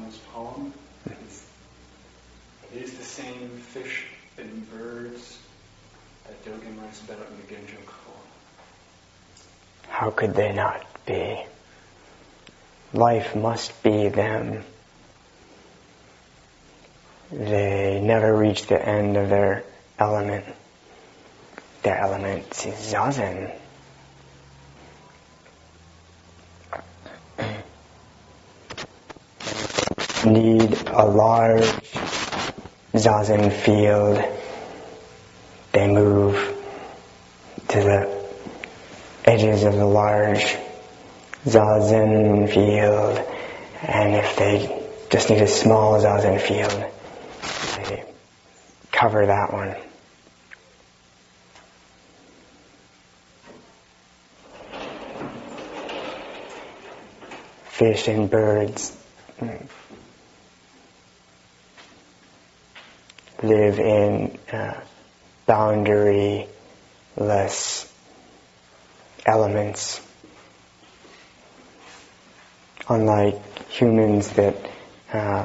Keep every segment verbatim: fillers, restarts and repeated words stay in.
on this poem. It's, are these the same fish and birds that Dogen writes about in the Genjo poem? How could they not be? Life must be them. They never reach the end of their element. Their element is Zazen. Need a large Zazen field. They move to the edges of the large Zazen field, and if they just need a small Zazen field, they cover that one. Fish and birds live in uh, boundary-less elements, unlike humans that uh,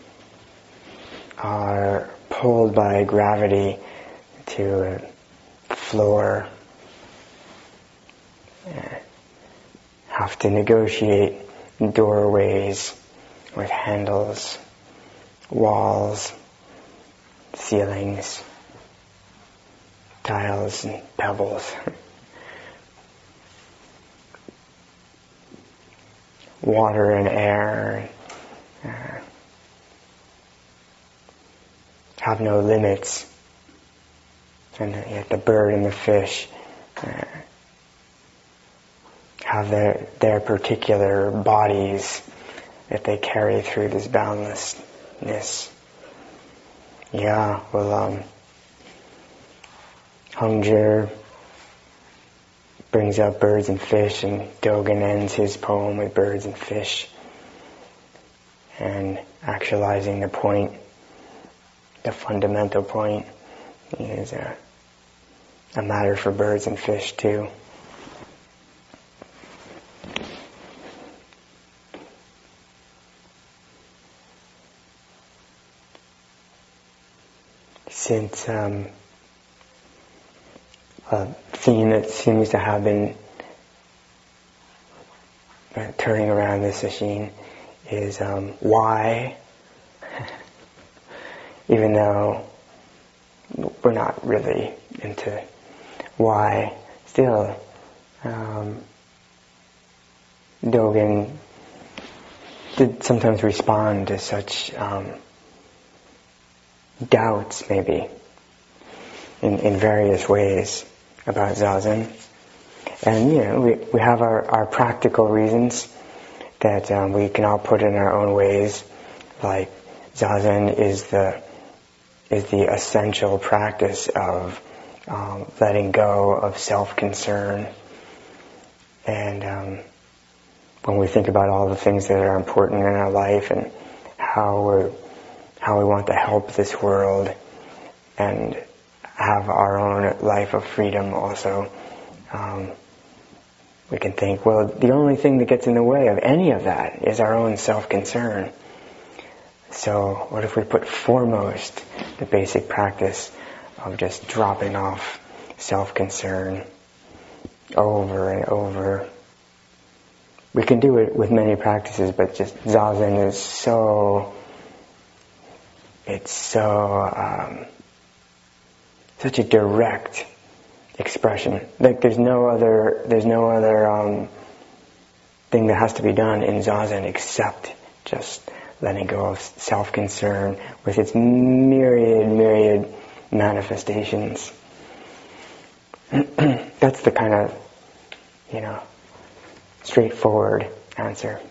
are pulled by gravity to a floor, uh, have to negotiate doorways with handles, walls, ceilings, tiles and pebbles. Water and air uh, have no limits, and yet the bird and the fish uh, have their their particular bodies that they carry through this boundlessness. Yeah, well, um, Hongzhi brings up birds and fish, and Dogen ends his poem with birds and fish, and actualizing the point, the fundamental point, is a, a matter for birds and fish too. Since um, a theme that seems to have been uh, turning around this sesshin is um, why, even though we're not really into why, still um, Dogen did sometimes respond to such um, doubts, maybe, in, in various ways about Zazen. And, you know, we, we have our, our practical reasons that um, we can all put in our own ways, like Zazen is the is the essential practice of um, letting go of self-concern. And um, when we think about all the things that are important in our life and how we're how we want to help this world and have our own life of freedom also, um, we can think, well, the only thing that gets in the way of any of that is our own self-concern. So what if we put foremost the basic practice of just dropping off self-concern over and over? We can do it with many practices, but just Zazen is so It's so, um, such a direct expression. Like there's no other, there's no other um, thing that has to be done in Zazen except just letting go of self-concern with its myriad, myriad manifestations. That's the kind of, you know, straightforward answer.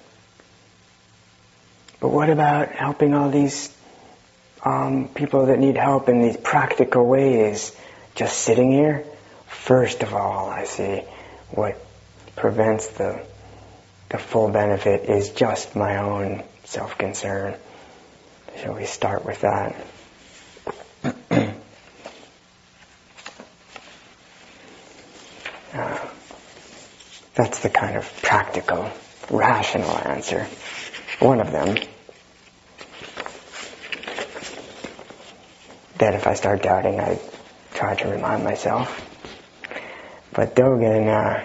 But what about helping all these Um, people that need help in these practical ways, just sitting here? First of all, I see what prevents the the full benefit is just my own self-concern. Shall we start with that? uh, that's the kind of practical, rational answer. One of them. that if I start doubting, I try to remind myself. But Dogen, uh,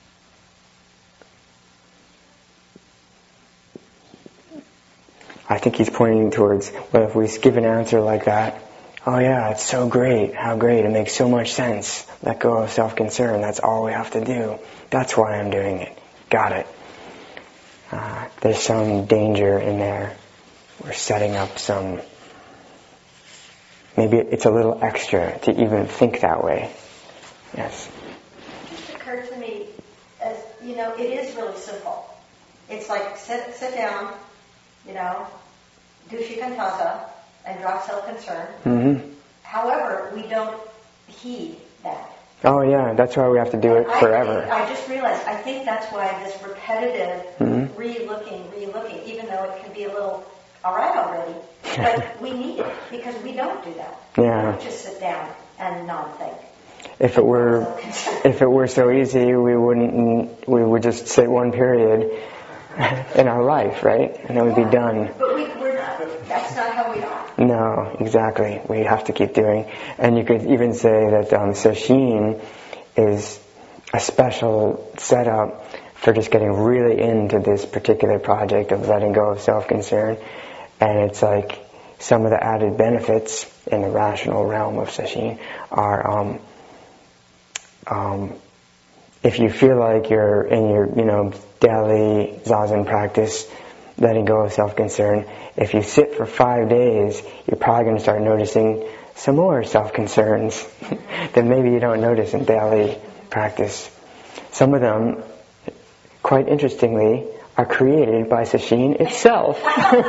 I think he's pointing towards, well, if we give an answer like that, oh yeah, it's so great, how great, it makes so much sense. Let go of self-concern, that's all we have to do. That's why I'm doing it. Got it. Uh, there's some danger in there. We're setting up some, maybe it's a little extra to even think that way. Yes? It just occurred to me, as you know, it is really simple. It's like sit, sit down, you know, do shikantaza, and drop self-concern. Mm-hmm. However, we don't heed that. Oh yeah, that's why we have to do it I, forever. I just realized, I think that's why this repetitive Mm-hmm. re-looking, re-looking, even though it can be a little, all right already, but we need it because we don't do that. Yeah. We don't just sit down and not think. If it were, if it were so easy, we wouldn't, we would just sit one period in our life, right? And then we'd yeah, be done. But we, we're not, that's not how we are. No, exactly. We have to keep doing. And you could even say that um, sesshin is a special setup for just getting really into this particular project of letting go of self-concern. And it's like some of the added benefits in the rational realm of sesshin are um, um, if you feel like you're in your, you know, daily zazen practice, letting go of self-concern, if you sit for five days, you're probably going to start noticing some more self-concerns that maybe you don't notice in daily practice. Some of them, quite interestingly, are created by sesshin itself.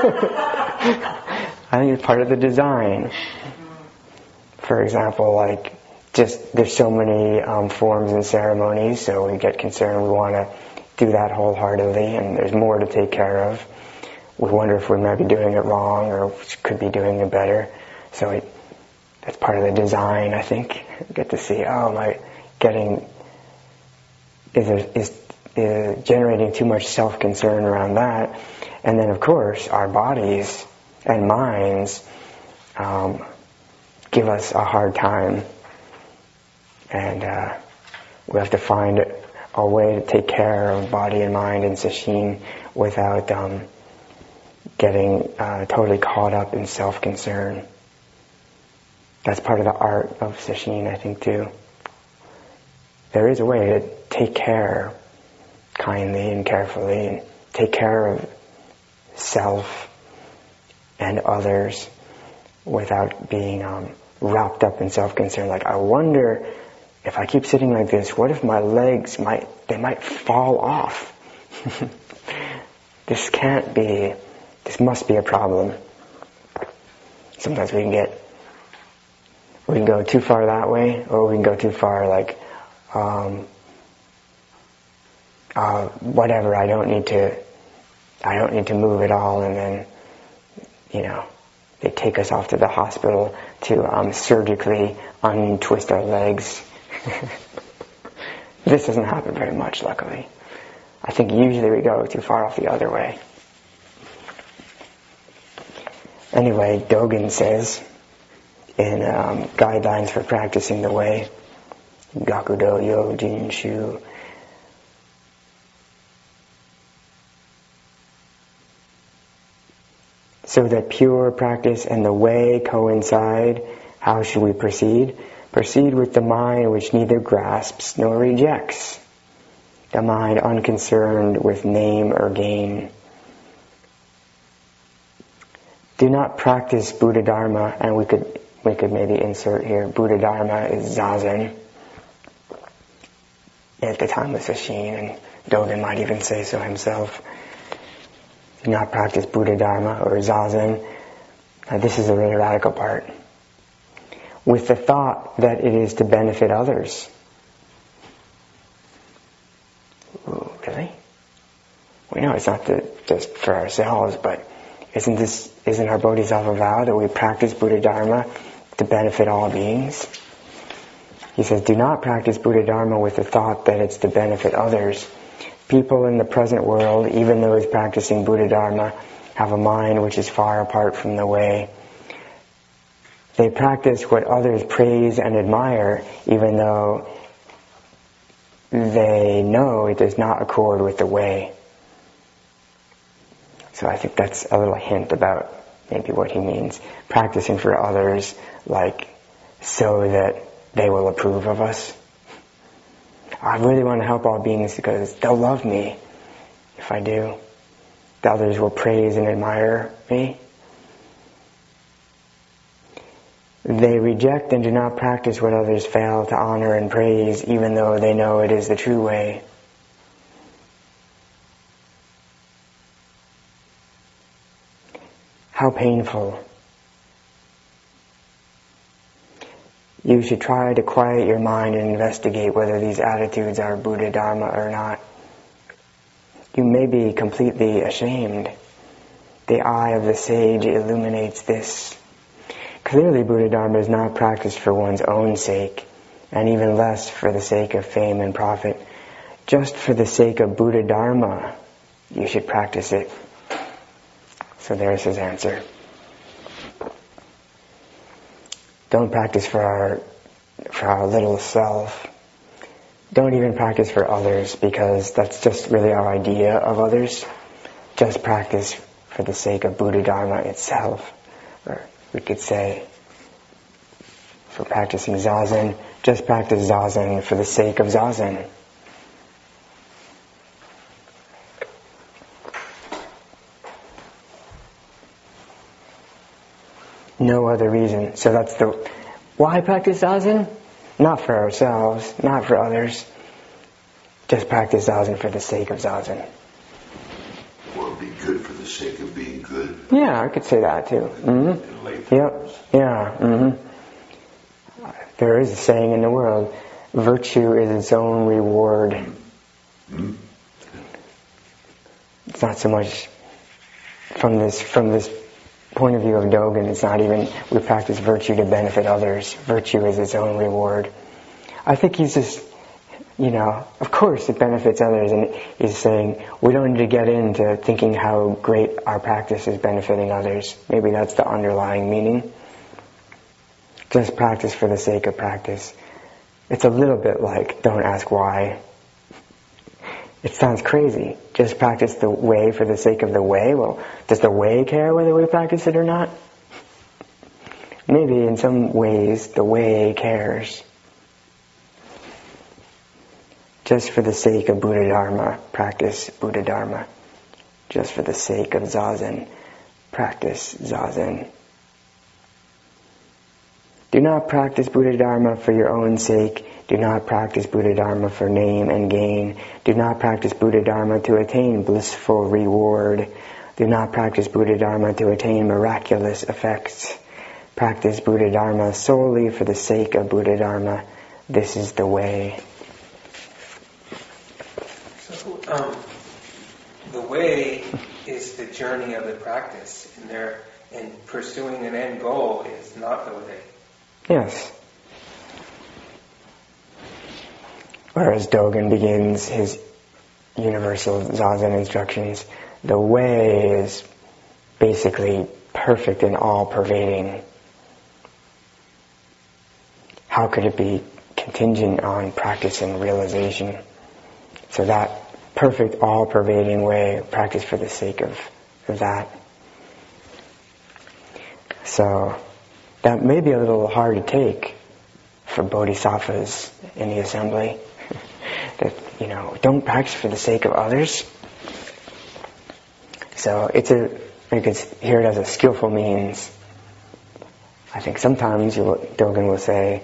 I think it's part of the design. For example, like, just there's so many um, forms and ceremonies, so we get concerned, we want to do that wholeheartedly, and there's more to take care of. We wonder if we might be doing it wrong or could be doing it better. So it, that's part of the design, I think. We get to see, oh, am I getting, is, there, is, is generating too much self-concern around that? And then, of course, our bodies and minds um, give us a hard time. And uh, we have to find a way to take care of body and mind in sesshin without um, getting uh, totally caught up in self-concern. That's part of the art of sesshin, I think, too. There is a way to take care kindly and carefully and take care of self and others without being um, wrapped up in self-concern. Like, I wonder if I keep sitting like this, what if my legs might, they might fall off? This can't be, this must be a problem. Sometimes we can get, we can go too far that way, or we can go too far like, um, uh, whatever, I don't need to, I don't need to move at all, and then, you know, they take us off to the hospital to um, surgically untwist our legs. This doesn't happen very much, luckily. I think usually we go too far off the other way. Anyway, Dogen says in um, Guidelines for Practicing the Way, Gakudo Yo Jinshu, so that pure practice and the way coincide, how should we proceed? Proceed with the mind which neither grasps nor rejects, the mind unconcerned with name or gain. Do not practice Buddha Dharma, and we could we could maybe insert here, Buddha Dharma is Zazen at the time of sesshin, and Dogen might even say so himself. Do not practice Buddha Dharma or Zazen. Now, this is the really radical part. With the thought that it is to benefit others. Ooh, really? We know it's not to, just for ourselves, but isn't this, isn't our Bodhisattva vow that we practice Buddha Dharma to benefit all beings? He says, do not practice Buddha Dharma with the thought that it's to benefit others. People in the present world, even those practicing Buddha Dharma, have a mind which is far apart from the way. They practice what others praise and admire, even though they know it does not accord with the way. So I think that's a little hint about maybe what he means. Practicing for others, like, so that they will approve of us. I really want to help all beings because they'll love me if I do. The others will praise and admire me. They reject and do not practice what others fail to honor and praise, even though they know it is the true way. How painful. You should try to quiet your mind and investigate whether these attitudes are Buddha Dharma or not. You may be completely ashamed. The eye of the sage illuminates this. Clearly, Buddha Dharma is not practiced for one's own sake, and even less for the sake of fame and profit. Just for the sake of Buddha Dharma, you should practice it. So there's his answer. Don't practice for our, for our little self. Don't even practice for others, because that's just really our idea of others. Just practice for the sake of Buddha Dharma itself. Or we could say, for practicing Zazen, just practice Zazen for the sake of Zazen. No other reason. So that's the... Why practice Zazen? Not for ourselves, not for others. Just practice Zazen for the sake of Zazen. Or be good for the sake of being good. Yeah, I could say that too. Mm-hmm. Yep. Yeah. Mm-hmm. There is a saying in the world, virtue is its own reward. Mm-hmm. It's not so much from this from this point of view of Dogen. It's not even we practice virtue to benefit others. Virtue is its own reward. I think he's just, you know, of course it benefits others, and he's saying we don't need to get into thinking how great our practice is benefiting others. Maybe that's the underlying meaning. Just practice for the sake of practice. It's a little bit like, don't ask why. It sounds crazy. Just practice the way for the sake of the way. Well, does the way care whether we practice it or not? Maybe in some ways the way cares. Just for the sake of Buddha Dharma, practice Buddha Dharma. Just for the sake of Zazen, practice Zazen. Do not practice Buddha Dharma for your own sake. Do not practice Buddha Dharma for name and gain. Do not practice Buddha Dharma to attain blissful reward. Do not practice Buddha Dharma to attain miraculous effects. Practice Buddha Dharma solely for the sake of Buddha Dharma. This is the way. So, um, the way is the journey of the practice, and there, and pursuing an end goal is not the way. Yes. Whereas Dogen begins his universal Zazen instructions, the way is basically perfect and all-pervading. How could it be contingent on practice and realization? So that perfect, all-pervading way, practice for the sake of, of that. So that may be a little hard to take for bodhisattvas in the assembly. That, you know, don't practice for the sake of others. So it's a, you could hear it as a skillful means. I think sometimes you, Dogen will say,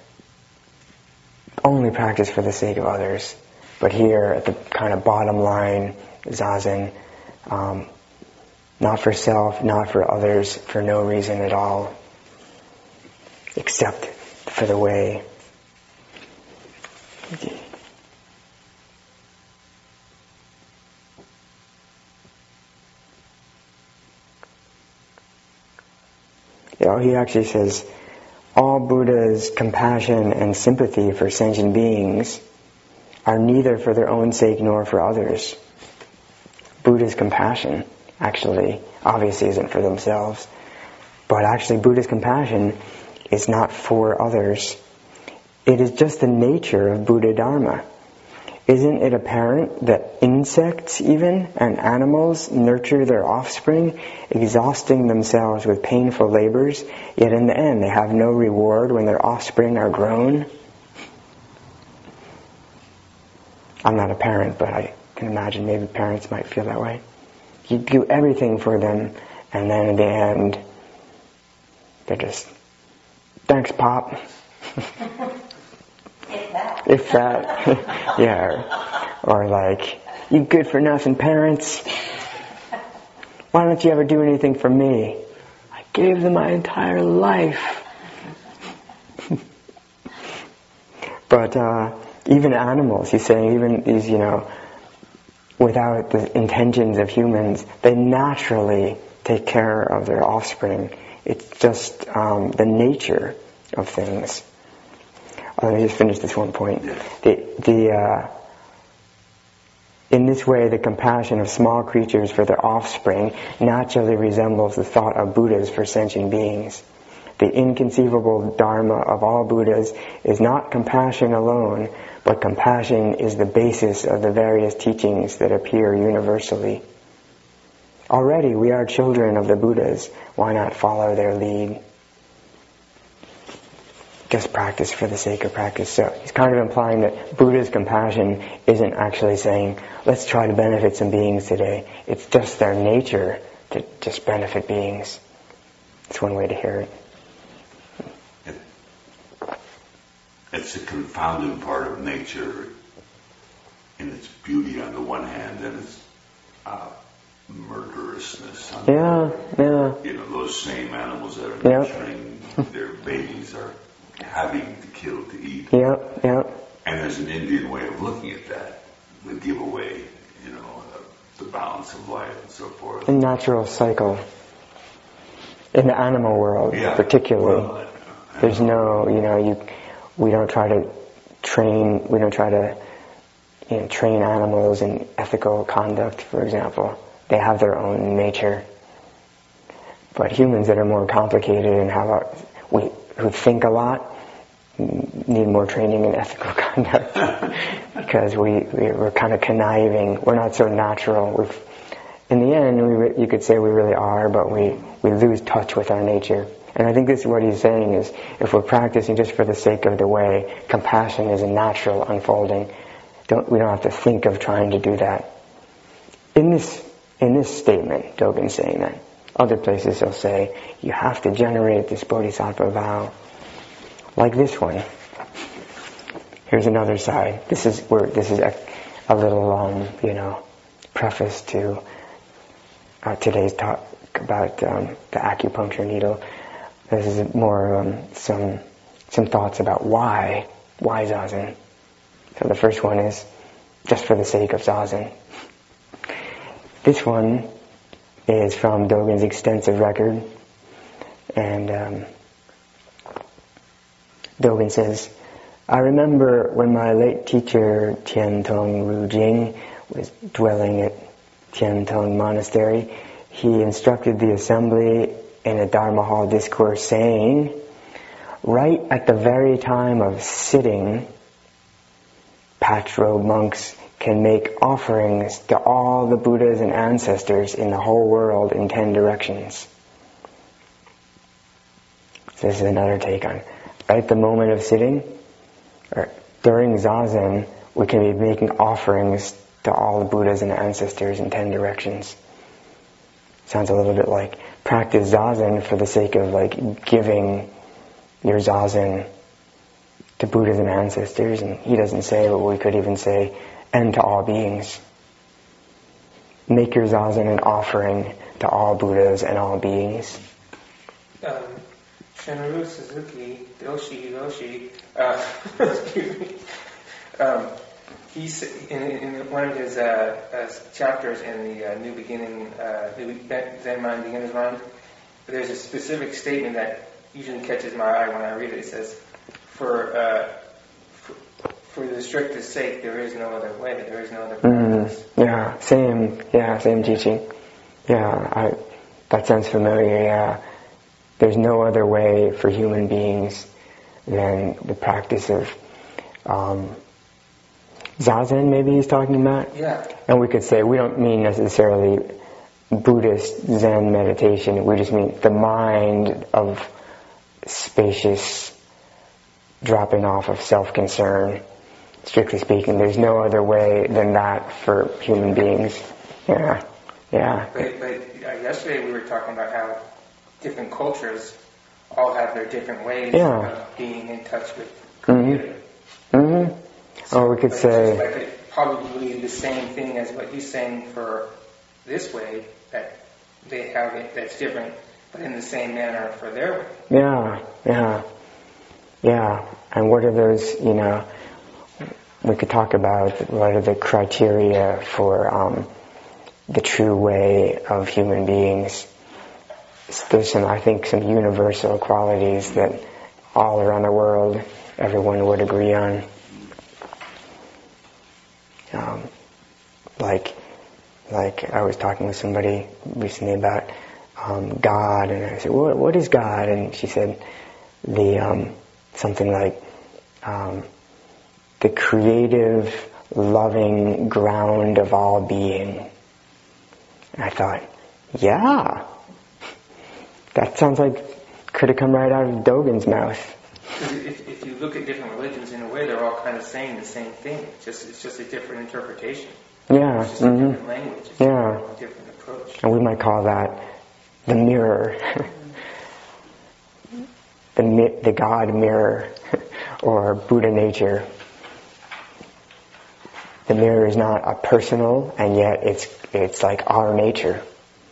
only practice for the sake of others. But here, at the kind of bottom line, Zazen, um, not for self, not for others, for no reason at all, except for the way. You know, he actually says, all Buddha's compassion and sympathy for sentient beings are neither for their own sake nor for others. Buddha's compassion, actually, obviously isn't for themselves. But actually Buddha's compassion is not for others. It is just the nature of Buddha Dharma. Isn't it apparent that insects even and animals nurture their offspring, exhausting themselves with painful labors, yet in the end they have no reward when their offspring are grown? I'm not a parent, but I can imagine maybe parents might feel that way. You do everything for them, and then in the end, they're just, thanks, Pop. If that. If that. Yeah. Or, or like, you good for nothing parents. Why don't you ever do anything for me? I gave them my entire life. But uh, even animals, he's saying, even these, you know, without the intentions of humans, they naturally take care of their offspring. It's just um, the nature of things. Let me just finish this one point. The, the, uh, in this way, the compassion of small creatures for their offspring naturally resembles the thought of Buddhas for sentient beings. The inconceivable dharma of all Buddhas is not compassion alone, but compassion is the basis of the various teachings that appear universally. Already we are children of the Buddhas. Why not follow their lead? Just practice for the sake of practice. So he's kind of implying that Buddha's compassion isn't actually saying, let's try to benefit some beings today. It's just their nature to just benefit beings. It's one way to hear it. It's a confounding part of nature in its beauty on the one hand and its uh, murderousness on the Yeah, other. yeah. You know, those same animals that are Yep. nurturing their babies are having to kill to eat. Yep, yep. And there's an Indian way of looking at that. We give away, you know, uh, the balance of life and so forth. A natural cycle. In the animal world, Yeah. particularly. Well, I- There's no, you know, you, we don't try to train, we don't try to, you know, train animals in ethical conduct, for example. They have their own nature. But humans that are more complicated and have a, we, who think a lot, need more training in ethical conduct. Because we, we, we're kind of conniving. We're not so natural. We've, in the end, we, re- you could say we really are, but we, we lose touch with our nature. And I think this is what he's saying is, if we're practicing just for the sake of the way, compassion is a natural unfolding. Don't, we don't have to think of trying to do that. In this, in this statement, Dogen's saying that. Other places he'll say, you have to generate this bodhisattva vow. Like this one. Here's another side. This is where, this is a, a little, um, you know, preface to uh, today's talk about um, the acupuncture needle. This is more um, some some thoughts about why why zazen. So the first one is just for the sake of zazen. This one is from Dogen's extensive record, and um, Dogen says, I remember when my late teacher Tian Tong Ru Jing was dwelling at Tian Tong Monastery. He instructed the assembly in a Dharma Hall discourse saying, right at the very time of sitting, patch-robe monks can make offerings to all the Buddhas and ancestors in the whole world in ten directions. So this is another take on, right at the moment of sitting, or during Zazen, we can be making offerings to all the Buddhas and ancestors in ten directions. Sounds a little bit like practice Zazen for the sake of like giving your Zazen to Buddhas and ancestors, and he doesn't say, but we could even say, and to all beings. Make your Zazen an offering to all Buddhas and all beings. Um, Shunryu Suzuki, Doshi Roshi, uh, excuse me, um, he's in, in one of his uh, uh, chapters in the uh, New Beginning, uh, New Zen Mind, Beginner's Mind, there's a specific statement that usually catches my eye when I read it. It says, for, uh, for, for the strictest sake, there is no other way, there is no other practice. Mm, yeah, same, yeah, same teaching. Yeah, I, that sounds familiar, yeah. there's no other way for human beings than the practice of um, Zazen, maybe he's talking about? Yeah. And we could say, we don't mean necessarily Buddhist Zen meditation, we just mean the mind of spacious dropping off of self-concern. Strictly speaking, there's no other way than that for human beings. Yeah, yeah. But, but uh, yesterday we were talking about how different cultures all have their different ways Yeah. of being in touch with Mm-hmm. Creator. Mm-hmm. Or we could But it's say... just like it, probably the same thing as what he's saying for this way, that they have it that's different, but in the same manner for their way. Yeah, yeah, yeah. And what are those, you know, we could talk about what are the criteria for um, the true way of human beings. There's some, I think, some universal qualities that all around the world everyone would agree on. Um, like, like I was talking with somebody recently about um, God, and I said, "What, what is God?" And she said, "The um, something like um, the creative, loving ground of all being." And I thought, yeah, that sounds like could have come right out of Dogen's mouth. If, if you look at different religions, in a way, they're all kind of saying the same thing. It's just it's just a different interpretation. Yeah. It's just Mm-hmm. a different language. It's Yeah. a different approach. And we might call that the mirror, the mi- the God mirror, or Buddha nature. The mirror is not a personal, and yet it's it's like our nature,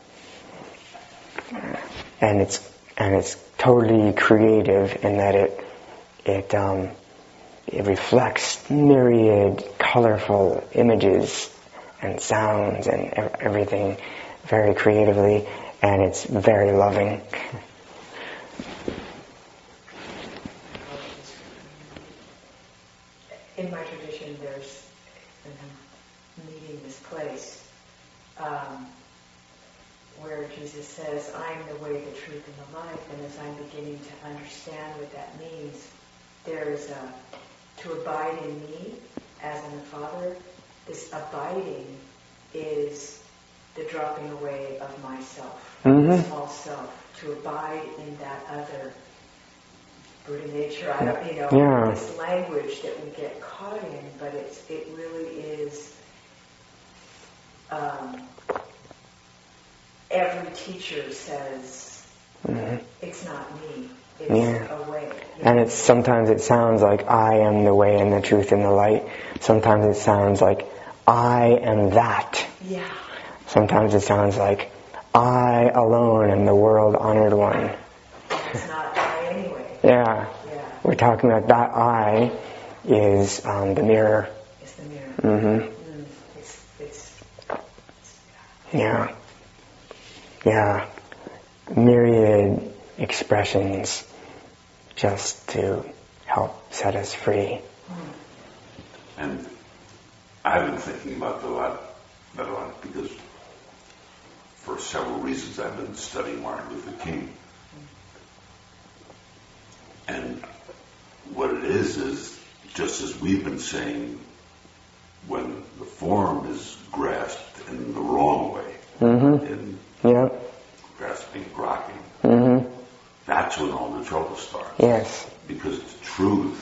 and it's and it's totally creative in that it it um, it reflects myriad colorful images and sounds and ev- everything very creatively, and it's very loving. In my tradition, there's a meeting this place um, where Jesus says, "I'm the way, the truth, and the life." And as I'm beginning to understand what that means, there's a, to abide in me as in the Father. This abiding is the dropping away of myself, Mm-hmm. the small self, to abide in that other Buddha nature. I don't, you know, Yeah. this language that we get caught in, but it's it really is. Um, every teacher says Mm-hmm. it's not me; it's Yeah. a way. you And know? it's sometimes it sounds like I am the way and the truth and the light. Sometimes it sounds like I am that. yeah, Sometimes it sounds like I alone am the world honored one. it's not I anyway. Yeah, Yeah, we're talking about that I is um, the mirror. it's the mirror. Mm-hmm. Mm, it's it's Yeah, yeah. Myriad expressions just to help set us free. And I've been thinking about that a lot, that a lot because for several reasons I've been studying Martin Luther King. And what it is, is just as we've been saying, when the form is grasped in the wrong way, Mm-hmm. in Yeah. grasping, grokking, Mm-hmm. that's when all the trouble starts. Yes. Because the truth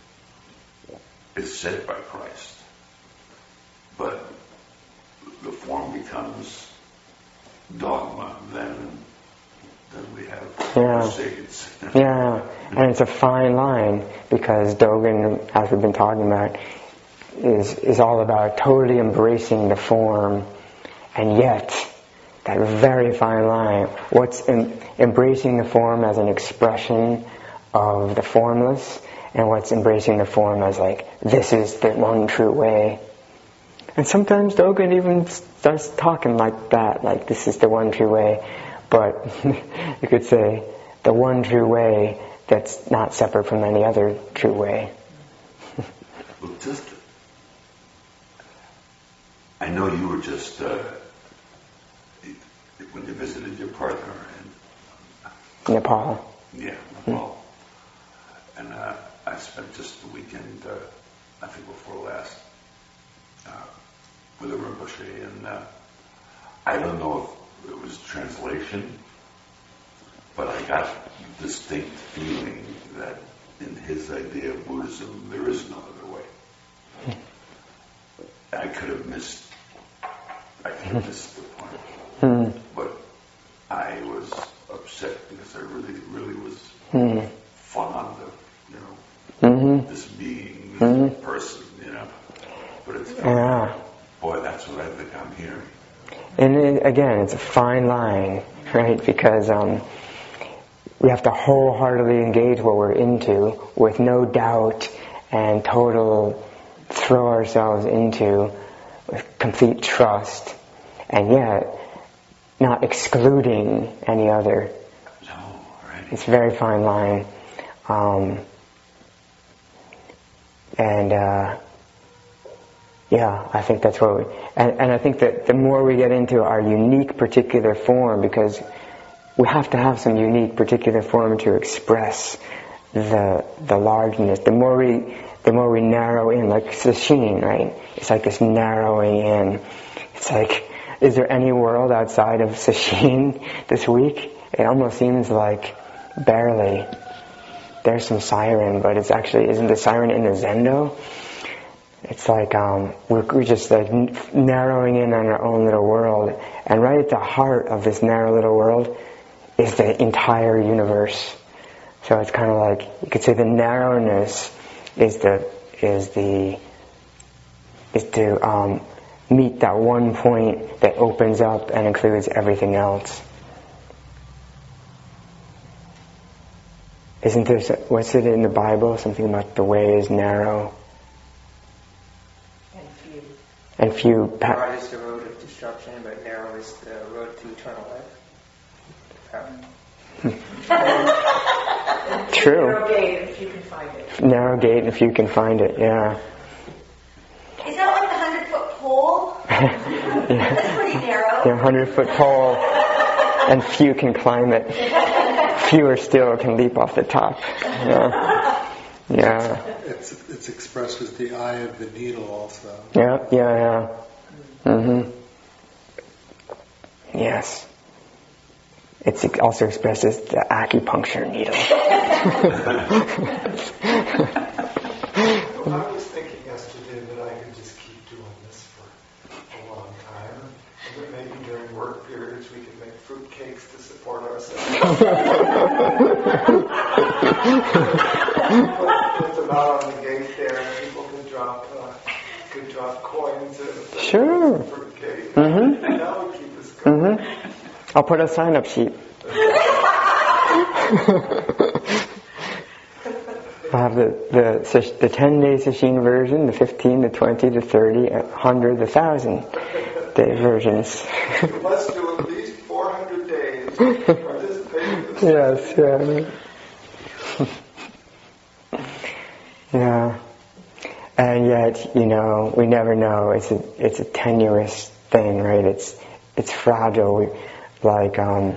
is said by Christ. But the form becomes dogma, then then we have Yeah. crusades. Yeah, and it's a fine line because Dogen, as we've been talking about, is is all about totally embracing the form, and yet that very fine line. What's in, embracing the form as an expression of the formless, and what's embracing the form as like this is the one true way. And sometimes Dogen even starts talking like that, like this is the one true way. But you could say the one true way that's not separate from any other true way. Well, just, I know you were just, uh, when you visited your partner, and Nepal. Yeah, Nepal. And uh, I spent just the weekend, uh, I think before last, uh, with a Rinpoche, and uh, I don't know if it was translation, but I got distinct feeling that in his idea of Buddhism, there is no other way. I could have missed, I could have missed the point. But I was upset because I really, really was fond of, you know, Mm-hmm. this being, this Mm-hmm. person, you know. But it's, Yeah. boy, that's what I think I'm hearing. And it, again, it's a fine line, right? Because um, we have to wholeheartedly engage what we're into with no doubt and total throw ourselves into with complete trust, and yet not excluding any other. No, right. It's a very fine line. Um, and uh, yeah, I think that's what we, and, and I think that the more we get into our unique particular form, because we have to have some unique particular form to express the the largeness. The more we the more we narrow in, like sesshin, right? It's like this narrowing in. It's like, is there any world outside of sesshin this week? It almost seems like barely. There's some siren, but it's actually, isn't the siren in the zendo? It's like um, we're, we're just like n- narrowing in on our own little world, and right at the heart of this narrow little world is the entire universe. So it's kind of like, you could say the narrowness is the is the is to um, meet that one point that opens up and includes everything else. Isn't there, what's it in the Bible? Something about the way is narrow. And few. And few. Pa- Broad is the road of destruction, but narrow is the road to eternal life. True. Narrow gate, if you can find it. Narrow gate, if you can find it, yeah. Is that like the hundred foot pole? Yeah. That's pretty narrow. Yeah, hundred foot pole, and few can climb it. Fewer still can leap off the top. Yeah. Yeah. It's it's expressed as the eye of the needle also. Yeah, yeah, yeah. Mm-hmm. Yes. It's also expressed as the acupuncture needle. Well, I was thinking yesterday that I could just keep doing this for a long time, and that maybe during work periods we could make fruit cakes to support ourselves. Put them out on the gate there, and people could drop uh, could drop coins in the Sure. fruit cake. Mm-hmm. And that would keep us going. Mm-hmm. I'll put a sign-up sheet. I'll have the the the ten-day sesshin version, the fifteen, the twenty, the thirty, the one hundred, the one thousand day versions. You must do at least four hundred days to participate in this. Yes, yeah. Yeah. And yet, you know, we never know. It's a it's a tenuous thing, right? It's it's fragile. We, like um,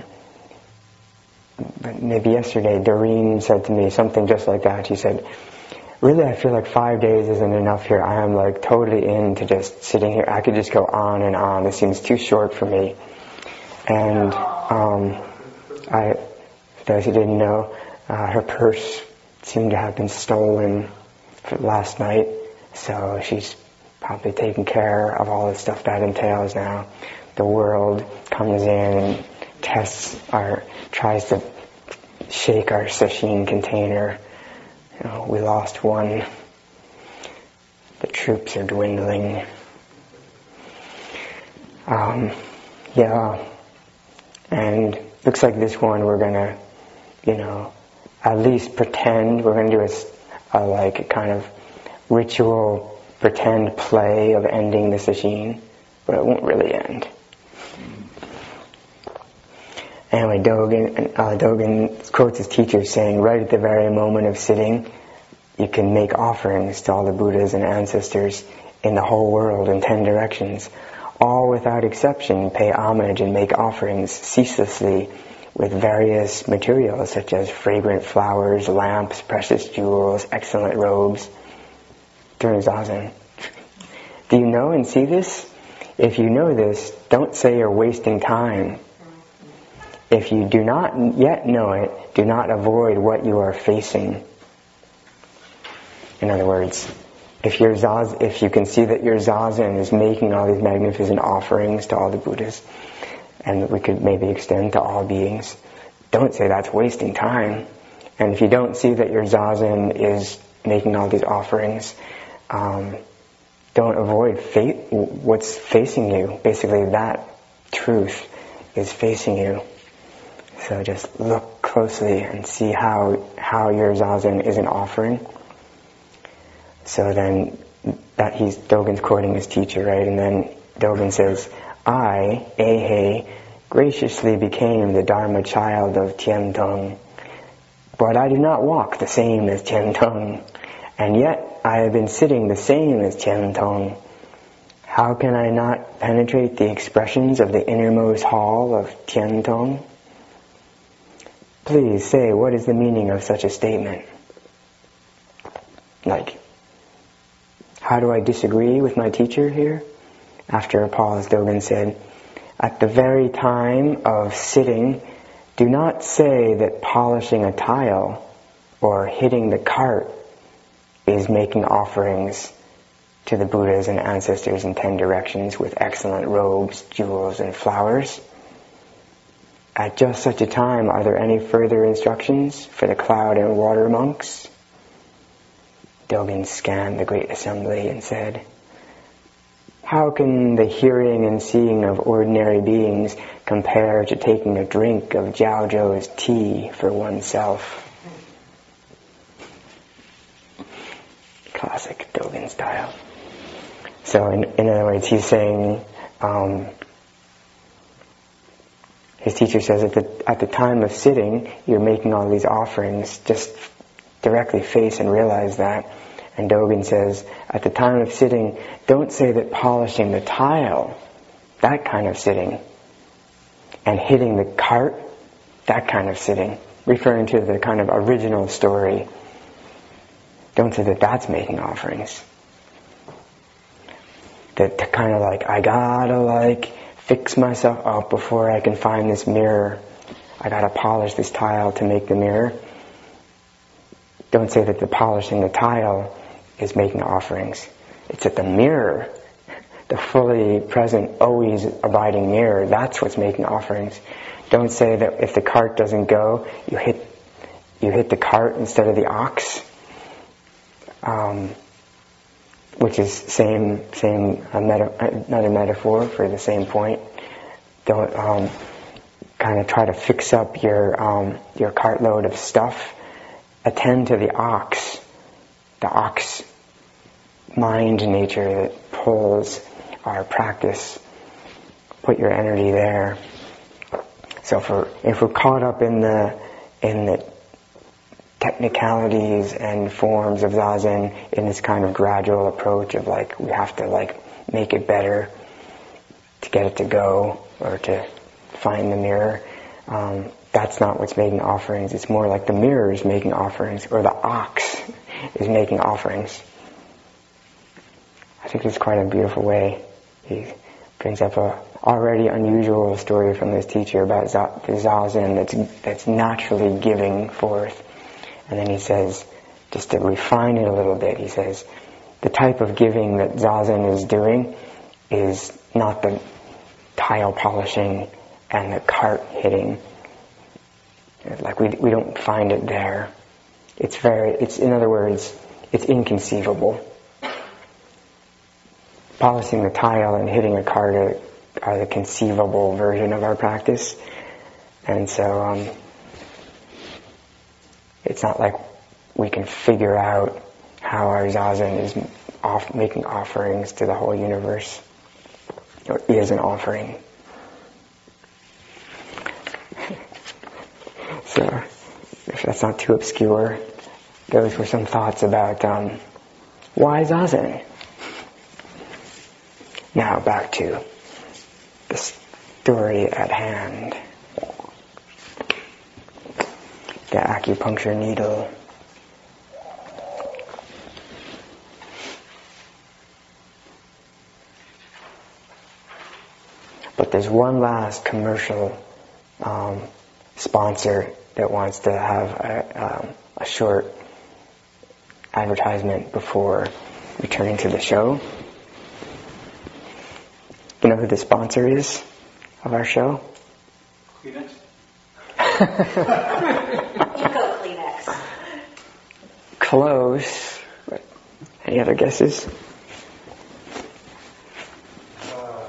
maybe yesterday, Doreen said to me something just like that. She said, "Really, I feel like five days isn't enough here. I am like totally into just sitting here. I could just go on and on. This seems too short for me." And um, I, for those who didn't know, uh, her purse seemed to have been stolen for last night. So she's probably taking care of all the stuff that entails now. The world comes in and tests our, tries to shake our sesshin container. You know, we lost one. The troops are dwindling. Um, yeah. And looks like this one we're gonna, you know, at least pretend we're gonna do a, a like a kind of ritual pretend play of ending the sesshin, but it won't really end. Anyway, Dogen, uh, Dogen quotes his teacher saying, right at the very moment of sitting, you can make offerings to all the Buddhas and ancestors in the whole world in ten directions. All without exception pay homage and make offerings ceaselessly with various materials such as fragrant flowers, lamps, precious jewels, excellent robes during Zazen. Do you know and see this? If you know this, don't say you're wasting time. If you do not yet know it, do not avoid what you are facing. In other words, if your zaz, if you can see that your zazen is making all these magnificent offerings to all the Buddhas, and we could maybe extend to all beings, don't say that's wasting time. And if you don't see that your zazen is making all these offerings, um, don't avoid fa- what's facing you. Basically, that truth is facing you. So just look closely and see how how your zazen is an offering. So then, that he's Dogen's quoting his teacher, right? And then Dogen says, I, Eihei, graciously became the Dharma child of Tien Tong, but I do not walk the same as Tien Tong, and yet I have been sitting the same as Tien Tong. How can I not penetrate the expressions of the innermost hall of Tien Tong? Please say, what is the meaning of such a statement? Like, how do I disagree with my teacher here? After Paul's Dogen said, at the very time of sitting, do not say that polishing a tile or hitting the cart is making offerings to the Buddhas and ancestors in ten directions with excellent robes, jewels, and flowers. At just such a time, are there any further instructions for the cloud and water monks? Dogen scanned the great assembly and said, how can the hearing and seeing of ordinary beings compare to taking a drink of Jiao Zhou's tea for oneself? Classic Dogen style. So in, in other words, he's saying, um, his teacher says at the, at the time of sitting, you're making all these offerings, just directly face and realize that. And Dogen says, at the time of sitting, don't say that polishing the tile, that kind of sitting, and hitting the cart, that kind of sitting, referring to the kind of original story. Don't say that that's making offerings. That to kind of like, I gotta like fix myself up before I can find this mirror. I gotta polish this tile to make the mirror. Don't say that the polishing the tile is making offerings. It's that the mirror, the fully present, always abiding mirror, that's what's making offerings. Don't say that if the cart doesn't go, you hit you hit the cart instead of the ox, um, which is same same a meta, another metaphor for the same point. Don't um, kind of try to fix up your um, your cartload of stuff. Attend to the ox, the ox mind nature that pulls our practice. Put your energy there. So for, if we're caught up in the in the technicalities and forms of Zazen in this kind of gradual approach of like we have to like make it better to get it to go or to find the mirror, um, that's not what's making offerings. It's more like the mirror is making offerings, or the ox is making offerings. I think it's quite a beautiful way. He brings up a already unusual story from this teacher about the Zazen that's that's naturally giving forth. And then he says, just to refine it a little bit, he says, the type of giving that Zazen is doing is not the tile polishing and the cart hitting. Like we we don't find it there. It's very, it's in other words, it's inconceivable. Polishing the tile and hitting a cart are, are the conceivable version of our practice. And so um, it's not like we can figure out how our Zazen is off, making offerings to the whole universe, or is an offering. So, if that's not too obscure, those were some thoughts about um, why Zazen. Now back to the story at hand. the acupuncture needle. But there's one last commercial um, sponsor that wants to have a, um, a short advertisement before returning to the show. You know who the sponsor is of our show? Kleenex? Eco Kleenex. Close. Any other guesses? Uh,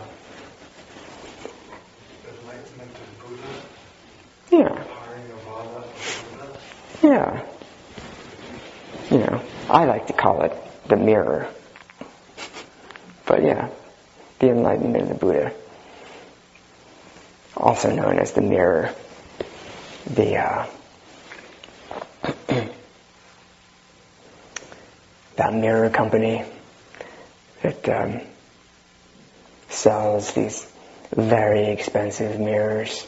enlightenment of Buddha, Yeah. Parinirvana of Buddha. Yeah. You know, I like to call it the mirror. But yeah, the enlightenment of the Buddha. Also known as the mirror. The, uh, that mirror company that um, sells these very expensive mirrors.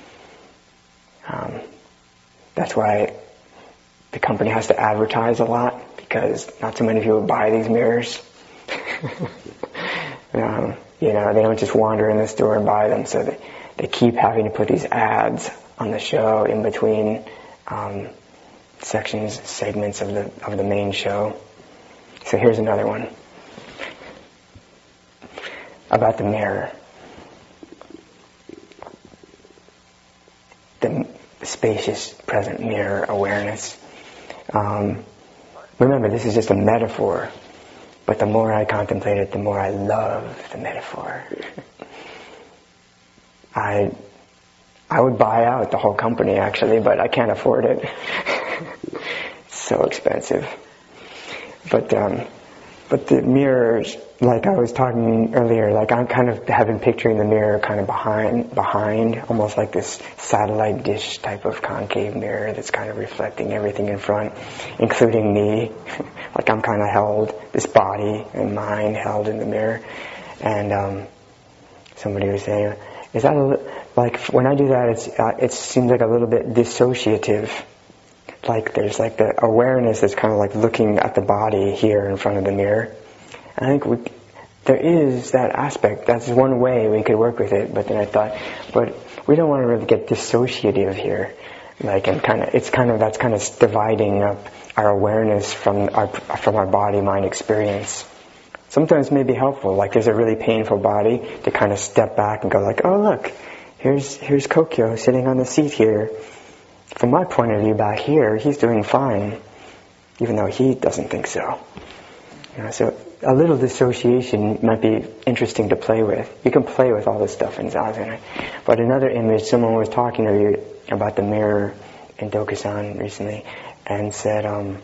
Um, that's why the company has to advertise a lot, because not so many people buy these mirrors. um, you know, they don't just wander in the store and buy them, so they, they keep having to put these ads on the show in between um, sections, segments of the of the main show. So here's another one about the mirror. The spacious present mirror awareness. Um, remember, this is just a metaphor, but the more I contemplate it, the more I love the metaphor. I I would buy out the whole company, actually, but I can't afford it. It's so expensive. But um, but the mirrors, like I was talking earlier, like I'm kind of have been picturing the mirror kind of behind, behind, almost like this satellite dish type of concave mirror that's kind of reflecting everything in front, including me. Like I'm kind of held, this body and mind held in the mirror. And um, somebody was saying, is that a li- like when I do that, it's uh, it seems like a little bit dissociative. Like there's like the awareness that's kind of like looking at the body here in front of the mirror. I think we, there is that aspect. That's one way we could work with it. But then I thought, but we don't want to really get dissociative here. Like and kind of, it's kind of that's kind of dividing up our awareness from our from our body mind experience. Sometimes it may be helpful. Like there's a really painful body to kind of step back and go like, oh look, here's here's Kokyo sitting on the seat here. From my point of view back here, he's doing fine, even though he doesn't think so. You know, so a little dissociation might be interesting to play with. You can play with all this stuff in Zazen. But another image, someone was talking to you about the mirror in Dokusan recently, and said, um,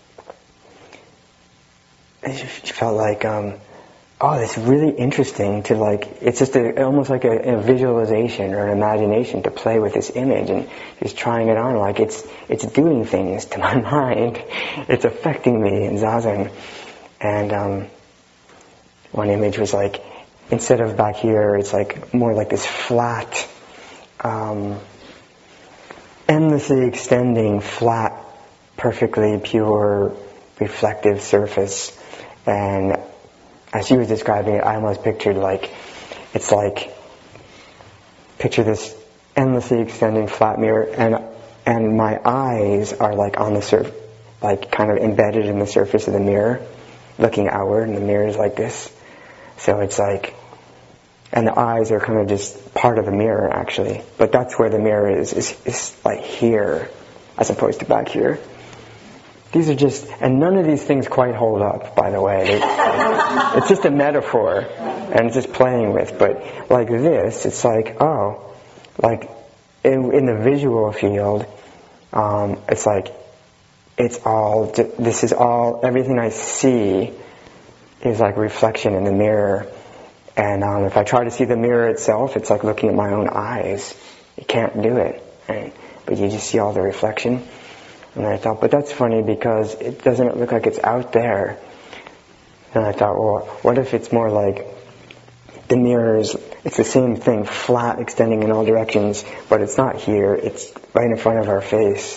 she felt like, um, oh, it's really interesting to like, it's just a, almost like a, a visualization or an imagination to play with this image and just trying it on, like it's it's doing things to my mind. It's affecting me in Zazen. And um, one image was like, instead of back here, it's like more like this flat, um, endlessly extending, flat, perfectly pure, reflective surface. And as she was describing it, I almost pictured like, it's like, picture this endlessly extending flat mirror, and and my eyes are like on the surface, like kind of embedded in the surface of the mirror, looking outward, and the mirror is like this. So it's like, and the eyes are kind of just part of the mirror actually, but that's where the mirror is, is, is like here, as opposed to back here. These are just, and none of these things quite hold up, by the way. They, it's just a metaphor, and it's just playing with. But like this, it's like, oh, like in, in the visual field, um, it's like, it's all, this is all, everything I see is like reflection in the mirror. And um, if I try to see the mirror itself, it's like looking at my own eyes. You can't do it, right? But you just see all the reflection. And I thought, but that's funny because it doesn't look like it's out there. And I thought, well, what if it's more like the mirror is, it's the same thing, flat, extending in all directions, but it's not here, it's right in front of our face.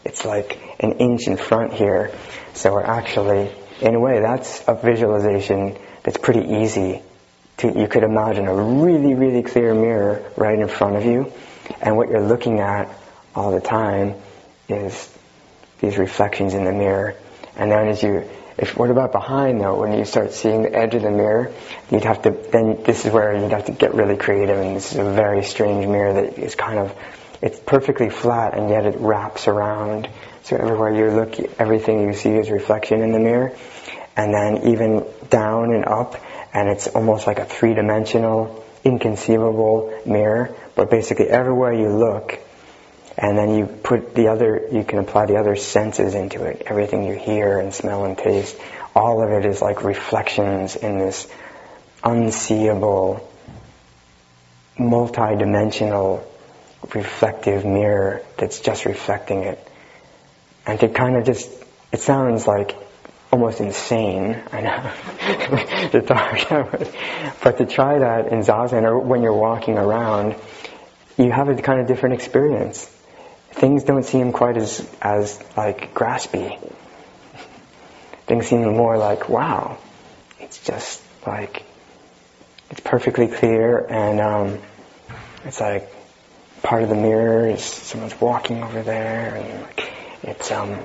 it's like an inch in front here. So we're actually, in a way, that's a visualization that's pretty easy. To, you could imagine a really, really clear mirror right in front of you, and what you're looking at all the time is these reflections in the mirror. And then as you, if what about behind though? When you start seeing the edge of the mirror, you'd have to, then this is where you'd have to get really creative, and this is a very strange mirror that is kind of, it's perfectly flat and yet it wraps around. So everywhere you look, everything you see is reflection in the mirror. And then even down and up, and it's almost like a three-dimensional, inconceivable mirror. But basically everywhere you look, and then you put the other, you can apply the other senses into it. Everything you hear and smell and taste, all of it is like reflections in this unseeable, multi-dimensional, reflective mirror that's just reflecting it. And to kind of just, it sounds like almost insane, I know, to talk about it. But to try that in Zazen, or when you're walking around, you have a kind of different experience. Things don't seem quite as, as like graspy. Things seem more like, wow, it's just like, it's perfectly clear, and um, it's like part of the mirror is someone's walking over there, and like, it's um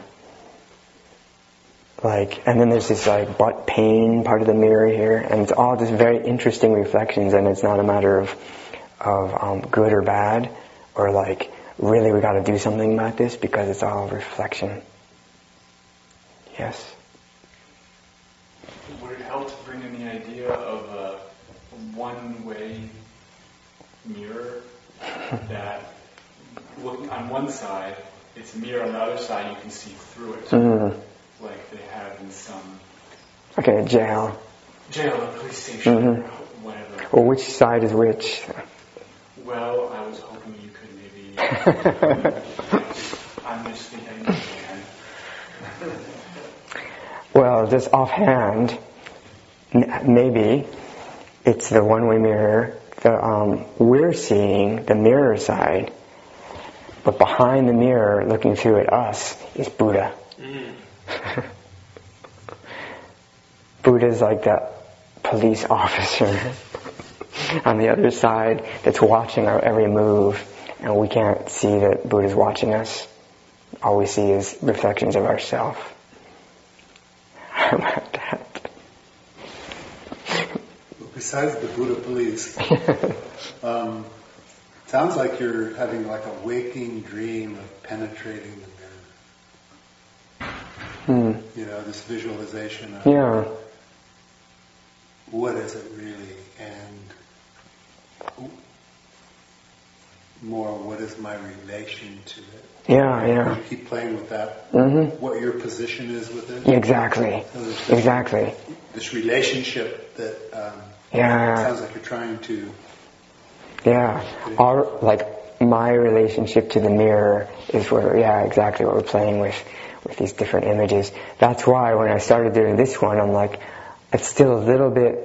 like, and then there's this like butt pain part of the mirror here, and it's all just very interesting reflections, and it's not a matter of of um, good or bad, or like really we got to do something about this, because it's all reflection. Yes. Would it help to bring in the idea of a one-way mirror that looking on one side, it's a mirror, on the other side you can see through it, Mm. like they have in some Okay, jail. jail or police station Mhm. or whatever. Well, which side is which? Well, I was hoping you could maybe. I'm just thinking, man. Well, just offhand, m- maybe it's the one-way mirror. The, um, we're seeing the mirror side, but behind the mirror, looking through at us, is Buddha. Mm. Buddha's like that police officer on the other side that's watching our every move, and we can't see that Buddha's watching us. All we see is reflections of ourselves. How about that? Besides the Buddha police, um, sounds like you're having like a waking dream of penetrating the mirror. Hmm. You know, this visualization of Yeah. what is it really, and more what is my relation to it. Yeah, yeah. You keep playing with that, Mm-hmm. what your position is with it. Exactly. So there's this, Exactly. this relationship that um, Yeah. sounds like you're trying to. Yeah. Our, like, my relationship to the mirror is where, yeah, exactly what we're playing with, with these different images. That's why when I started doing this one, I'm like, it's still a little bit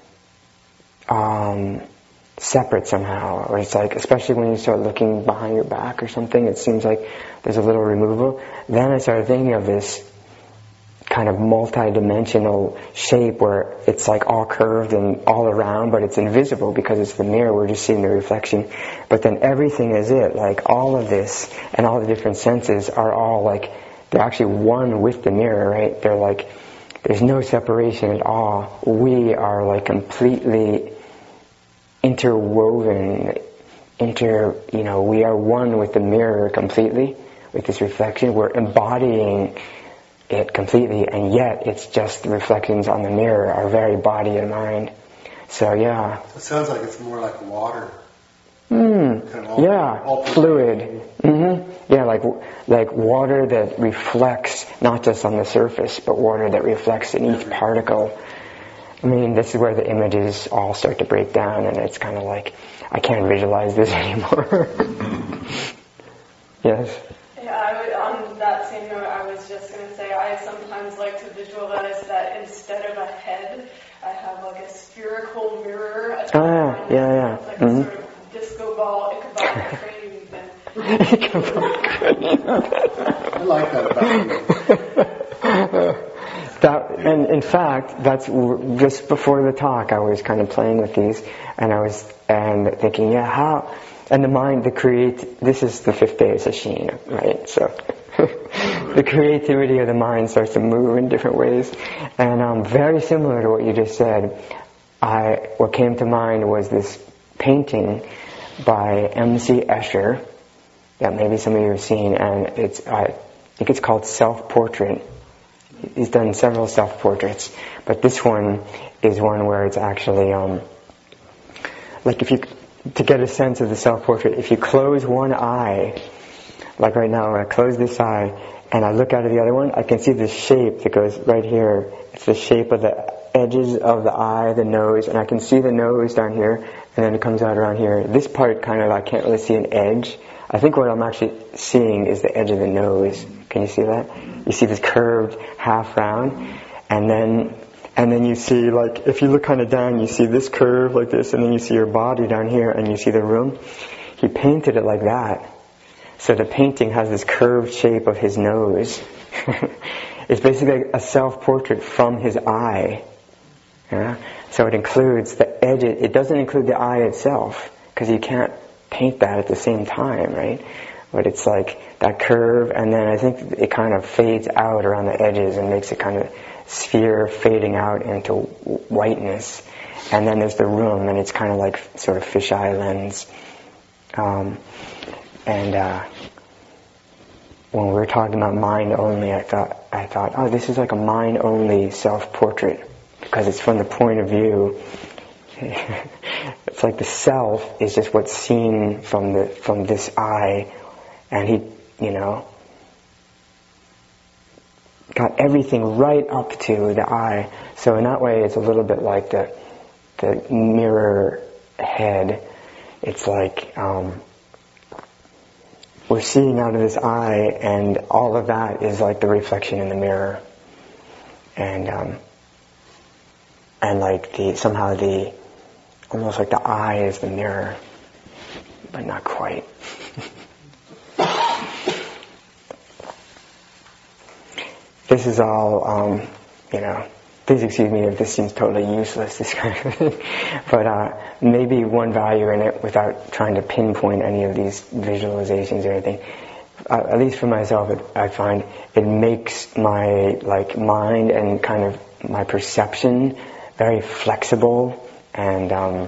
um, separate somehow. Or it's like, especially when you start looking behind your back or something, it seems like there's a little removal. Then I started thinking of this kind of multi-dimensional shape where it's like all curved and all around, but it's invisible because it's the mirror, we're just seeing the reflection. But then everything is it, like all of this and all the different senses are all like, they're actually one with the mirror, right? They're like, there's no separation at all. We are like completely interwoven, inter, you know, we are one with the mirror completely, with this reflection. We're embodying it completely, and yet it's just the reflections on the mirror, our very body and mind. So yeah. It sounds like it's more like water. Mm, Kind of all- yeah, all- fluid. hmm Yeah, like like water that reflects not just on the surface, but water that reflects in each particle. I mean, this is where the images all start to break down, and it's kind of like, I can't visualize this anymore. Yes? Yeah, I would, on that same note, I was just going to say, I sometimes like to visualize that instead of a head, I have like a spherical mirror. Oh, yeah, yeah, yeah. Like Mm-hmm. a sort of disco ball, Ichabod Crane even. I like that about you. That, and in fact, that's w- just before the talk. I was kind of playing with these, and I was and thinking, yeah, how? And the mind, the create. This is the fifth day of Sesshin, right? So the creativity of the mind starts to move in different ways, and um, very similar to what you just said. I what came to mind was this painting by M C Escher that maybe some of you have seen, and it's I think it's called Self-Portrait. He's done several self-portraits, but this one is one where it's actually um, like if you to get a sense of the self-portrait, if you close one eye, like right now when I close this eye and I look out of the other one, I can see the shape that goes right here. It's the shape of the edges of the eye, the nose, and I can see the nose down here, and then it comes out around here. This part kind of I can't really see an edge. I think what I'm actually seeing is the edge of the nose. Can you see that? You see this curved half round, and then and then you see, like, if you look kind of down, you see this curve like this, and then you see your body down here, and you see the room. He painted it like that. So the painting has this curved shape of his nose. It's basically a self-portrait from his eye. Yeah? So it includes the edge. It doesn't include the eye itself, because you can't paint that at the same time, right? But it's like that curve, and then I think it kind of fades out around the edges and makes it kind of sphere fading out into whiteness. And then there's the room, and it's kind of like sort of fisheye lens. Um, and uh, when we were talking about mind only, I thought, I thought, oh, this is like a mind only self-portrait, because it's from the point of view. It's like the self is just what's seen from the from this eye, and he, you know, got everything right up to the eye. So in that way, it's a little bit like the the mirror head. It's like um, we're seeing out of this eye, and all of that is like the reflection in the mirror, and um, and like the somehow the almost like the eye is the mirror, but not quite. This is all, um, you know, please excuse me if this seems totally useless, this kind of thing. But uh, maybe one value in it, without trying to pinpoint any of these visualizations or anything, uh, at least for myself, it, I find it makes my like mind and kind of my perception very flexible. And um,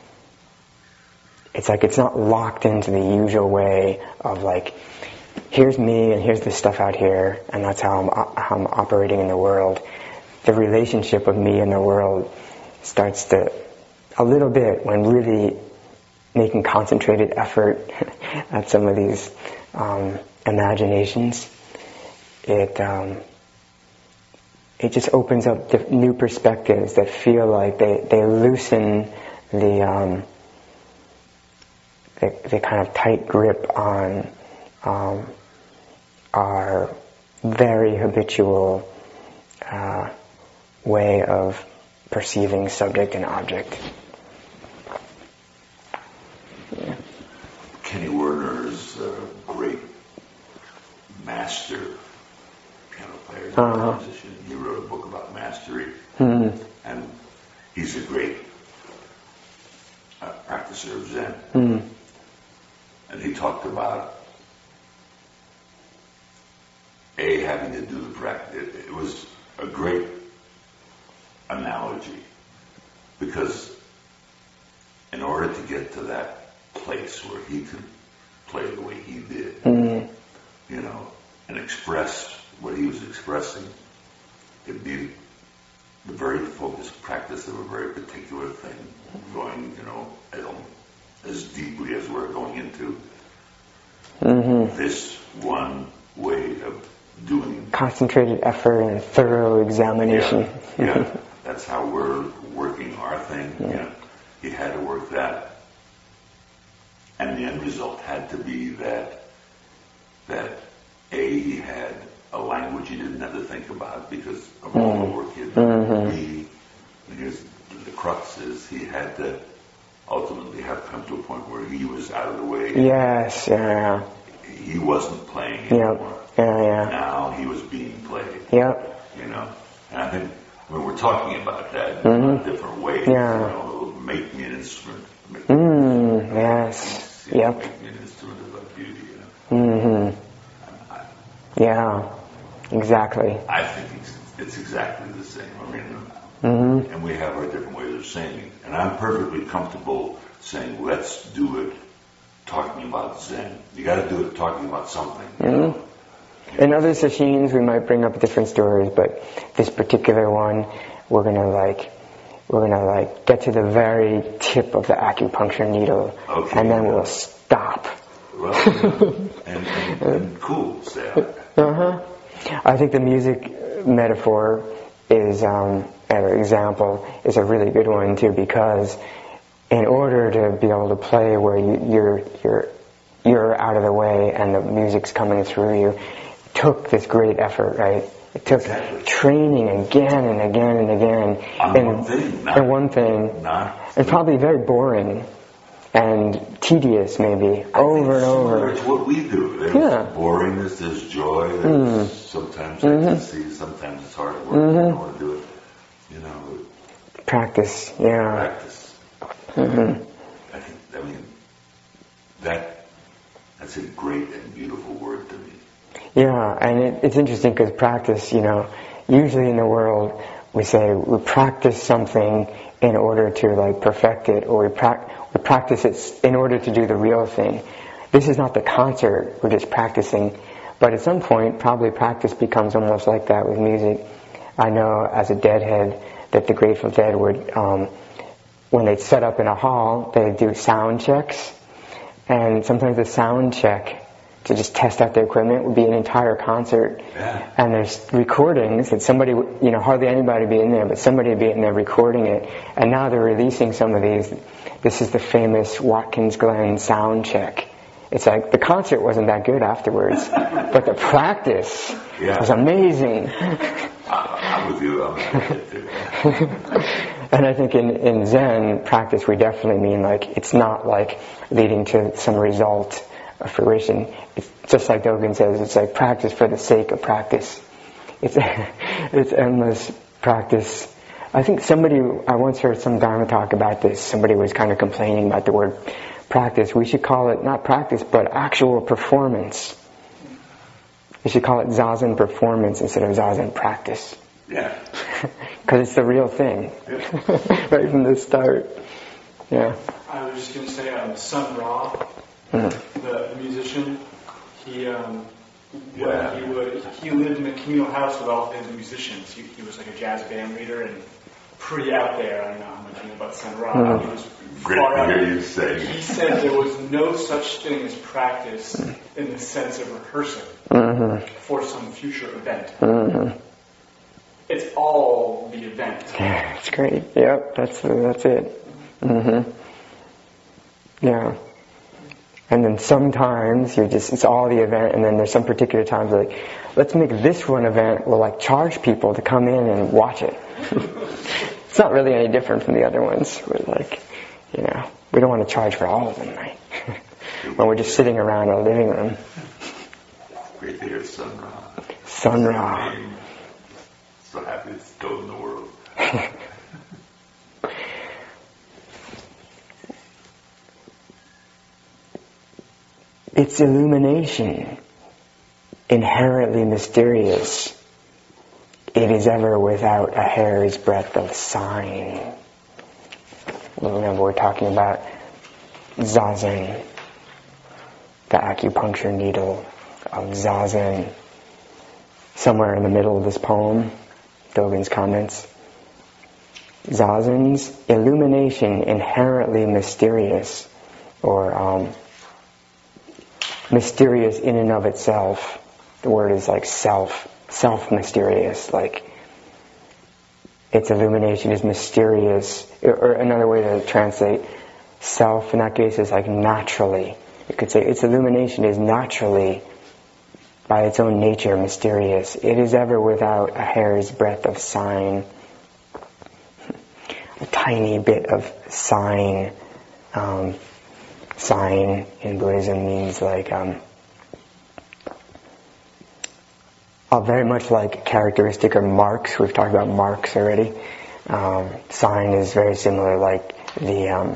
it's like it's not locked into the usual way of like, here's me and here's this stuff out here, and that's how I'm, how I'm operating in the world. The relationship of me and the world starts to, a little bit, when really making concentrated effort at some of these um, imaginations, it um, it just opens up diff- new perspectives that feel like they, they loosen the, um, the the kind of tight grip on um, our very habitual uh, way of perceiving subject and object. Yeah. Kenny Werner is a great master piano player, Uh-huh. musician. He wrote a book about mastery, Mm-hmm. and he's a great uh, practicer of Zen. Mm-hmm. And he talked about A, having to do the practice. It, it was a great analogy, because in order to get to that place where he could play the way he did, Mm-hmm. you know, and express what he was expressing, it'd be the very focused practice of a very particular thing, going, you know, as, as deeply as we're going into Mm-hmm. this one way of doing. Concentrated effort and thorough examination. Yeah, yeah. That's how we're working our thing. Yeah. You know, he had to work that, and the end result had to be that that A, he had a language he didn't have to think about because of all the work he had done. Mm-hmm. B, because the crux is he had to ultimately have come to a point where he was out of the way. Yes, yeah. he wasn't playing Yep. anymore. Yeah, yeah. Now he was being played. Yep. You know, and I think when we're talking about that Mhm. in different ways, Yeah. you know, make me an instrument. Make Mm, yes. you know, Yep. Make me an instrument of thy beauty. You know? Mm-hmm. Yeah. Exactly. I think it's, it's exactly the same. I mean, Mm-hmm. and we have our different ways of saying it. And I'm perfectly comfortable saying, let's do it talking about Zen. You got to do it talking about something. You Mm-hmm. know? In other sessions, we might bring up different stories, but this particular one, we're gonna like, we're gonna like get to the very tip of the acupuncture needle, Okay. and then we'll stop. Well, and, and, and cool, Sam. Uh-huh. I think the music metaphor is, um, or example, is a really good one too, because in order to be able to play where you, you're you're you're out of the way and the music's coming through you, took this great effort, right? It took Exactly. training again and again and again. On and, one thing, not- and one thing. not- and probably very boring and tedious, maybe, over and over. It's what we do. There's Yeah. boringness, there's joy, there's sometimes ecstasy, sometimes it's hard work. You don't want to do it. You know, Practice, yeah. practice. Mm-hmm. I think, I mean, that, that's a great and beautiful word to me. Yeah, and it, it's interesting because practice, you know, usually in the world we say we practice something in order to like perfect it, or we, pra- we practice it in order to do the real thing. This is not the concert, we're just practicing. But at some point, probably practice becomes almost like that with music. I know as a Deadhead that the Grateful Dead would, um, when they'd set up in a hall, they'd do sound checks. And sometimes the sound check to just test out the equipment would be an entire concert. Yeah. And there's recordings that somebody, would- you know, hardly anybody would be in there, but somebody would be in there recording it. And now they're releasing some of these. This is the famous Watkins Glen sound check. It's like the concert wasn't that good afterwards, but the practice Yeah. was amazing. I, I'm with you. I'm with you too. And I think in, in Zen practice, we definitely mean like it's not like leading to some result of fruition. It's just like Dogen says, it's like practice for the sake of practice. It's it's endless practice. I think somebody, I once heard some Dharma talk about this. Somebody was kind of complaining about the word practice. We should call it not practice, but actual performance. We should call it Zazen performance instead of Zazen practice. Yeah. Because it's the real thing. Yeah. Right from the start. Yeah. I was just going to say, um, Sun Ra, Mm-hmm. the, the musician, he um, Yeah. he would he lived in a communal house with all his musicians. He, he was like a jazz band leader and pretty out there. I don't know how much you know about Sun Ra. Mm-hmm. He was Great far to out. hear you say. He said there was no such thing as practice in the sense of rehearsing Mm-hmm. for some future event. Mm-hmm. It's all the event. Yeah, it's great. Yep, that's that's it. Mm-hmm. Yeah. And then sometimes you just, it's all the event, and then there's some particular times like, let's make this one event, we'll like charge people to come in and watch it. It's not really any different from the other ones. We're like, you know, we don't want to charge for all of them, right? When we're just sitting around our living room. Great to hear Sun Ra. Sun Ra. I'm so happy it's still in the world. Its illumination, inherently mysterious, it is ever without a hair's breadth of sign. Remember, we're talking about Zazen, the acupuncture needle of Zazen. Somewhere in the middle of this poem, Dogen's comments, Zazen's illumination inherently mysterious, or um, mysterious in and of itself. The word is like self, self-mysterious, like its illumination is mysterious, or another way to translate self in that case is like naturally. You could say its illumination is naturally, by its own nature, mysterious. It is ever without a hair's breadth of sign. A tiny bit of sign. Um, sign in Buddhism means like um, uh, very much like characteristic of marks. We've talked about marks already. Um, sign is very similar, like the um,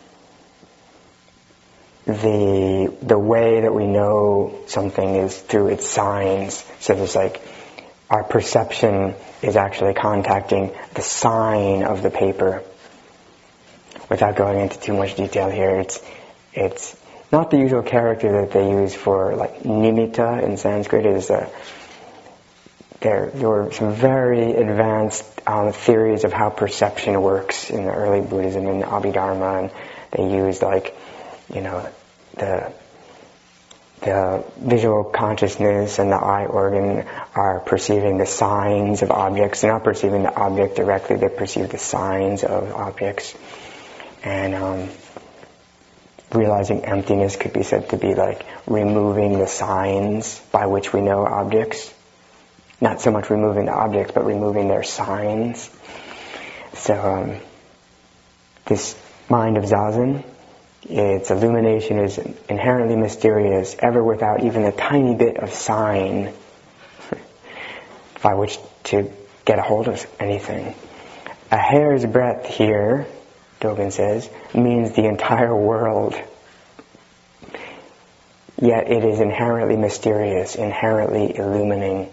the the way that we know something is through its signs. So there's like our perception is actually contacting the sign of the paper. Without going into too much detail here, it's it's not the usual character that they use for like nimitta in Sanskrit. It is a there there were some very advanced um, theories of how perception works in the early Buddhism in Abhidharma, and they used like you know the the visual consciousness and the eye organ are perceiving the signs of objects. They're not perceiving the object directly, they perceive the signs of objects. And um, realizing emptiness could be said to be like removing the signs by which we know objects. Not so much removing the objects, but removing their signs. So um, this mind of Zazen, its illumination is inherently mysterious, ever without even a tiny bit of sign by which to get a hold of anything. A hair's breadth here, Dogen says, means the entire world. Yet it is inherently mysterious, inherently illuminating.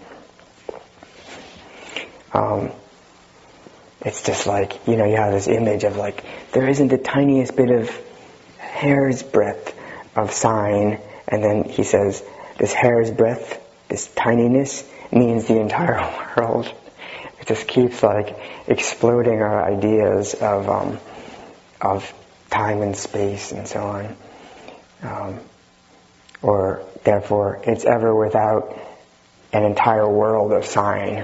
Um, it's just like, you know, you have this image of like, there isn't the tiniest bit of hair's breadth of sign, and then he says, this hair's breadth, this tininess, means the entire world. It just keeps like exploding our ideas of um, of time and space and so on. Um, or therefore, it's ever without an entire world of sign.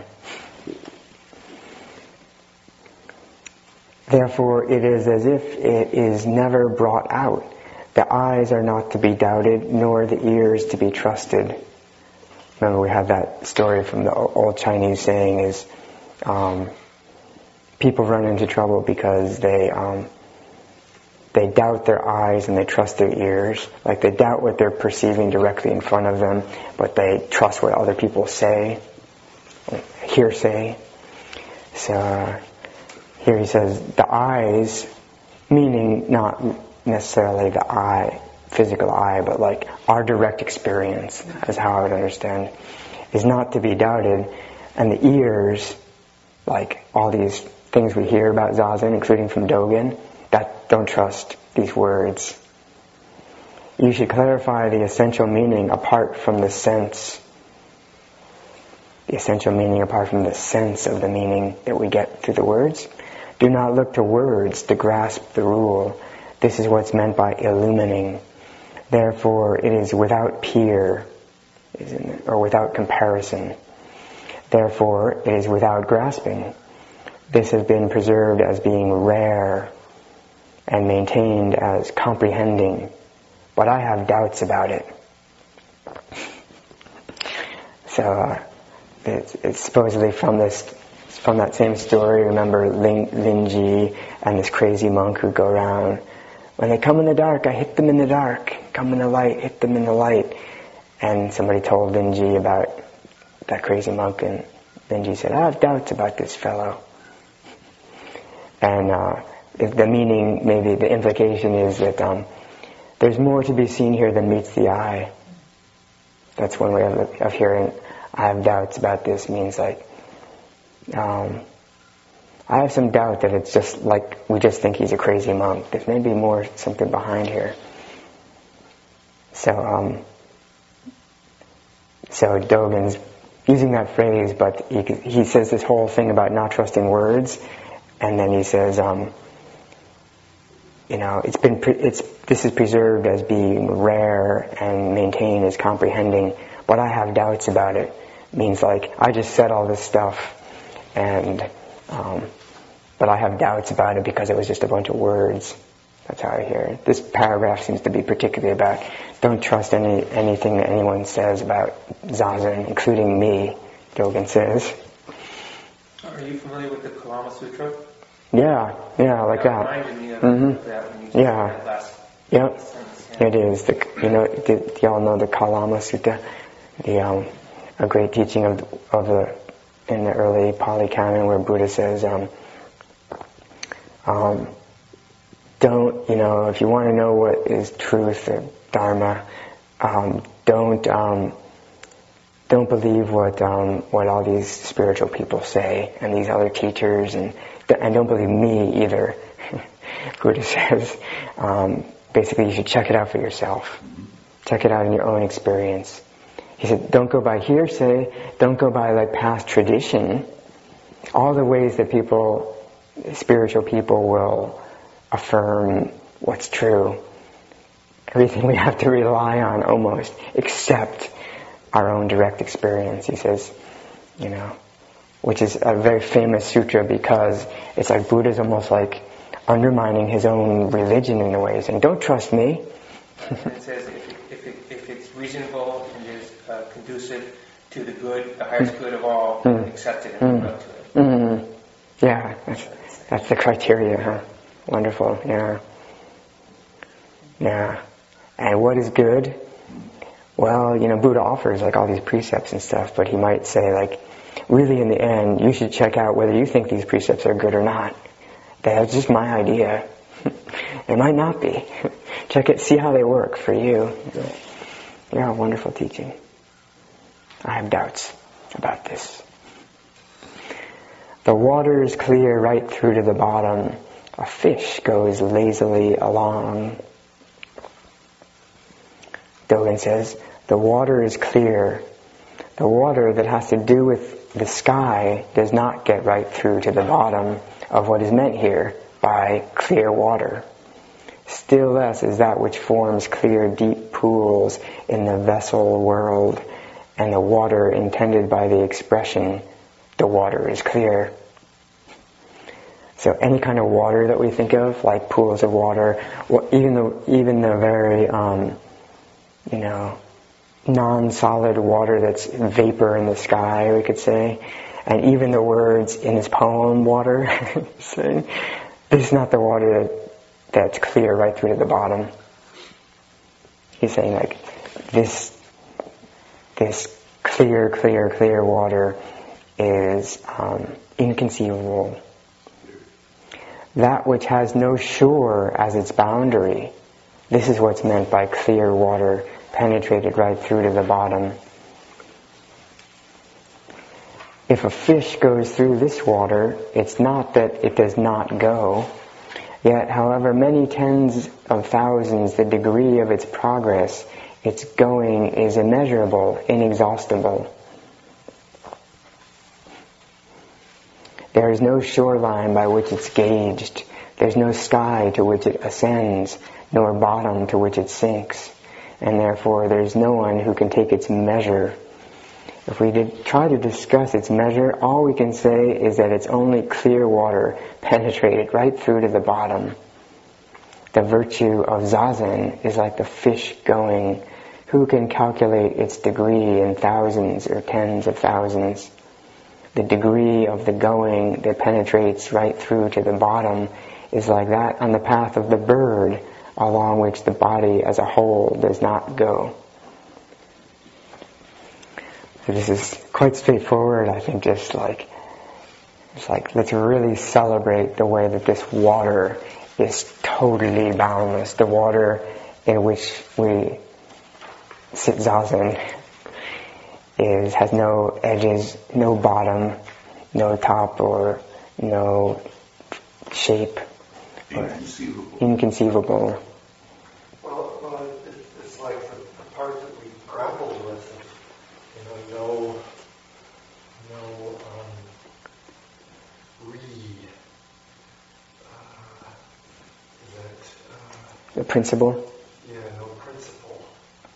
Therefore, it is as if it is never brought out. The eyes are not to be doubted, nor the ears to be trusted. Remember, we have that story from the old Chinese saying is, um, people run into trouble because they um, they doubt their eyes and they trust their ears. Like they doubt what they're perceiving directly in front of them, but they trust what other people say, like hearsay. So uh, here he says, the eyes, meaning not necessarily the eye, physical eye, but like our direct experience, is how I would understand, is not to be doubted. And the ears, like all these things we hear about Zazen, including from Dogen, that don't trust these words. You should clarify the essential meaning apart from the sense. The essential meaning apart from the sense of the meaning that we get through the words. Do not look to words to grasp the rule. This is what's meant by illumining. Therefore, it is without peer, isn't it? Or without comparison. Therefore, it is without grasping. This has been preserved as being rare and maintained as comprehending, but I have doubts about it. So uh, it's, it's supposedly from this, from that same story. Remember Lin, Linji and this crazy monk who go around. When they come in the dark, I hit them in the dark. Come in the light, hit them in the light. And somebody told Linji about that crazy monk, and Linji said, I have doubts about this fellow. And uh, the meaning, maybe the implication is that um, there's more to be seen here than meets the eye. That's one way of, of hearing, I have doubts about this, means like, um, I have some doubt that it's just like, we just think he's a crazy monk. There's maybe more, something behind here. So, um, so Dogen's using that phrase, but he, he says this whole thing about not trusting words, and then he says, um, you know, it's been, pre- it's, this is preserved as being rare and maintained as comprehending, but I have doubts about it. Means like, I just said all this stuff, and, um, but I have doubts about it because it was just a bunch of words. That's how I hear it. This paragraph seems to be particularly about, don't trust any anything that anyone says about Zazen, including me, Dogen says. Are you familiar with the Kalama Sutra? Yeah, yeah, like that. That reminded me of Mm-hmm. that when you Yeah. said that last Yep, sentence. Yeah. it is. The, you know, do, do y'all know the Kalama Sutta? The um, a great teaching of of the in the early Pali Canon where Buddha says, um, um, don't, you know, if you want to know what is truth or Dharma, um, don't um, don't believe what um, what all these spiritual people say and these other teachers, and and don't believe me either. Buddha says, um, basically, you should check it out for yourself. Check it out in your own experience. He said, don't go by hearsay, don't go by like past tradition. All the ways that people, spiritual people, will affirm what's true. Everything we have to rely on almost, except our own direct experience, he says, you know, which is a very famous sutra because it's like Buddha's almost like undermining his own religion in a way, saying, don't trust me. And it says if, it, if, it, if it's reasonable and is uh, conducive to the good, the highest mm. good of all, mm. accept it and mm. live up to it. Mm. Yeah, that's, that's the criteria, huh? Wonderful, yeah. Yeah. And what is good? Well, you know, Buddha offers like all these precepts and stuff, but he might say like, really in the end, you should check out whether you think these precepts are good or not. That's just my idea. It might not be. Check it, see how they work for you. Yeah, wonderful teaching. I have doubts about this. The water is clear right through to the bottom. A fish goes lazily along. Dogen says, the water is clear. The water that has to do with the sky does not get right through to the bottom of what is meant here by clear water. Still less is that which forms clear deep pools in the vessel world, and the water intended by the expression, the water is clear. So any kind of water that we think of, like pools of water, well, even the even the very um, you know non-solid water that's vapor in the sky, we could say, and even the words in his poem, water, saying, this is not the water that, that's clear right through to the bottom. He's saying like, this, this clear, clear, clear water is um, inconceivable. That which has no shore as its boundary, this is what's meant by clear water, penetrated right through to the bottom. If a fish goes through this water, it's not that it does not go. Yet, however many tens of thousands the degree of its progress, its going is immeasurable, inexhaustible. There is no shoreline by which it's gauged. There's no sky to which it ascends, nor bottom to which it sinks. And therefore there's no one who can take its measure. If we did try to discuss its measure, all we can say is that it's only clear water penetrated right through to the bottom. The virtue of Zazen is like the fish going. Who can calculate its degree in thousands or tens of thousands? The degree of the going that penetrates right through to the bottom is like that on the path of the bird, along which the body as a whole does not go. So this is quite straightforward. I think just like, it's like, let's really celebrate the way that this water is totally boundless. The water in which we sit zazen is, has no edges, no bottom, no top, or no shape. Inconceivable. Inconceivable. Well, well it, it's like the, the part that we grapple with, you know, no, no um, reed. Uh, that, uh, The principle. Yeah, no principle.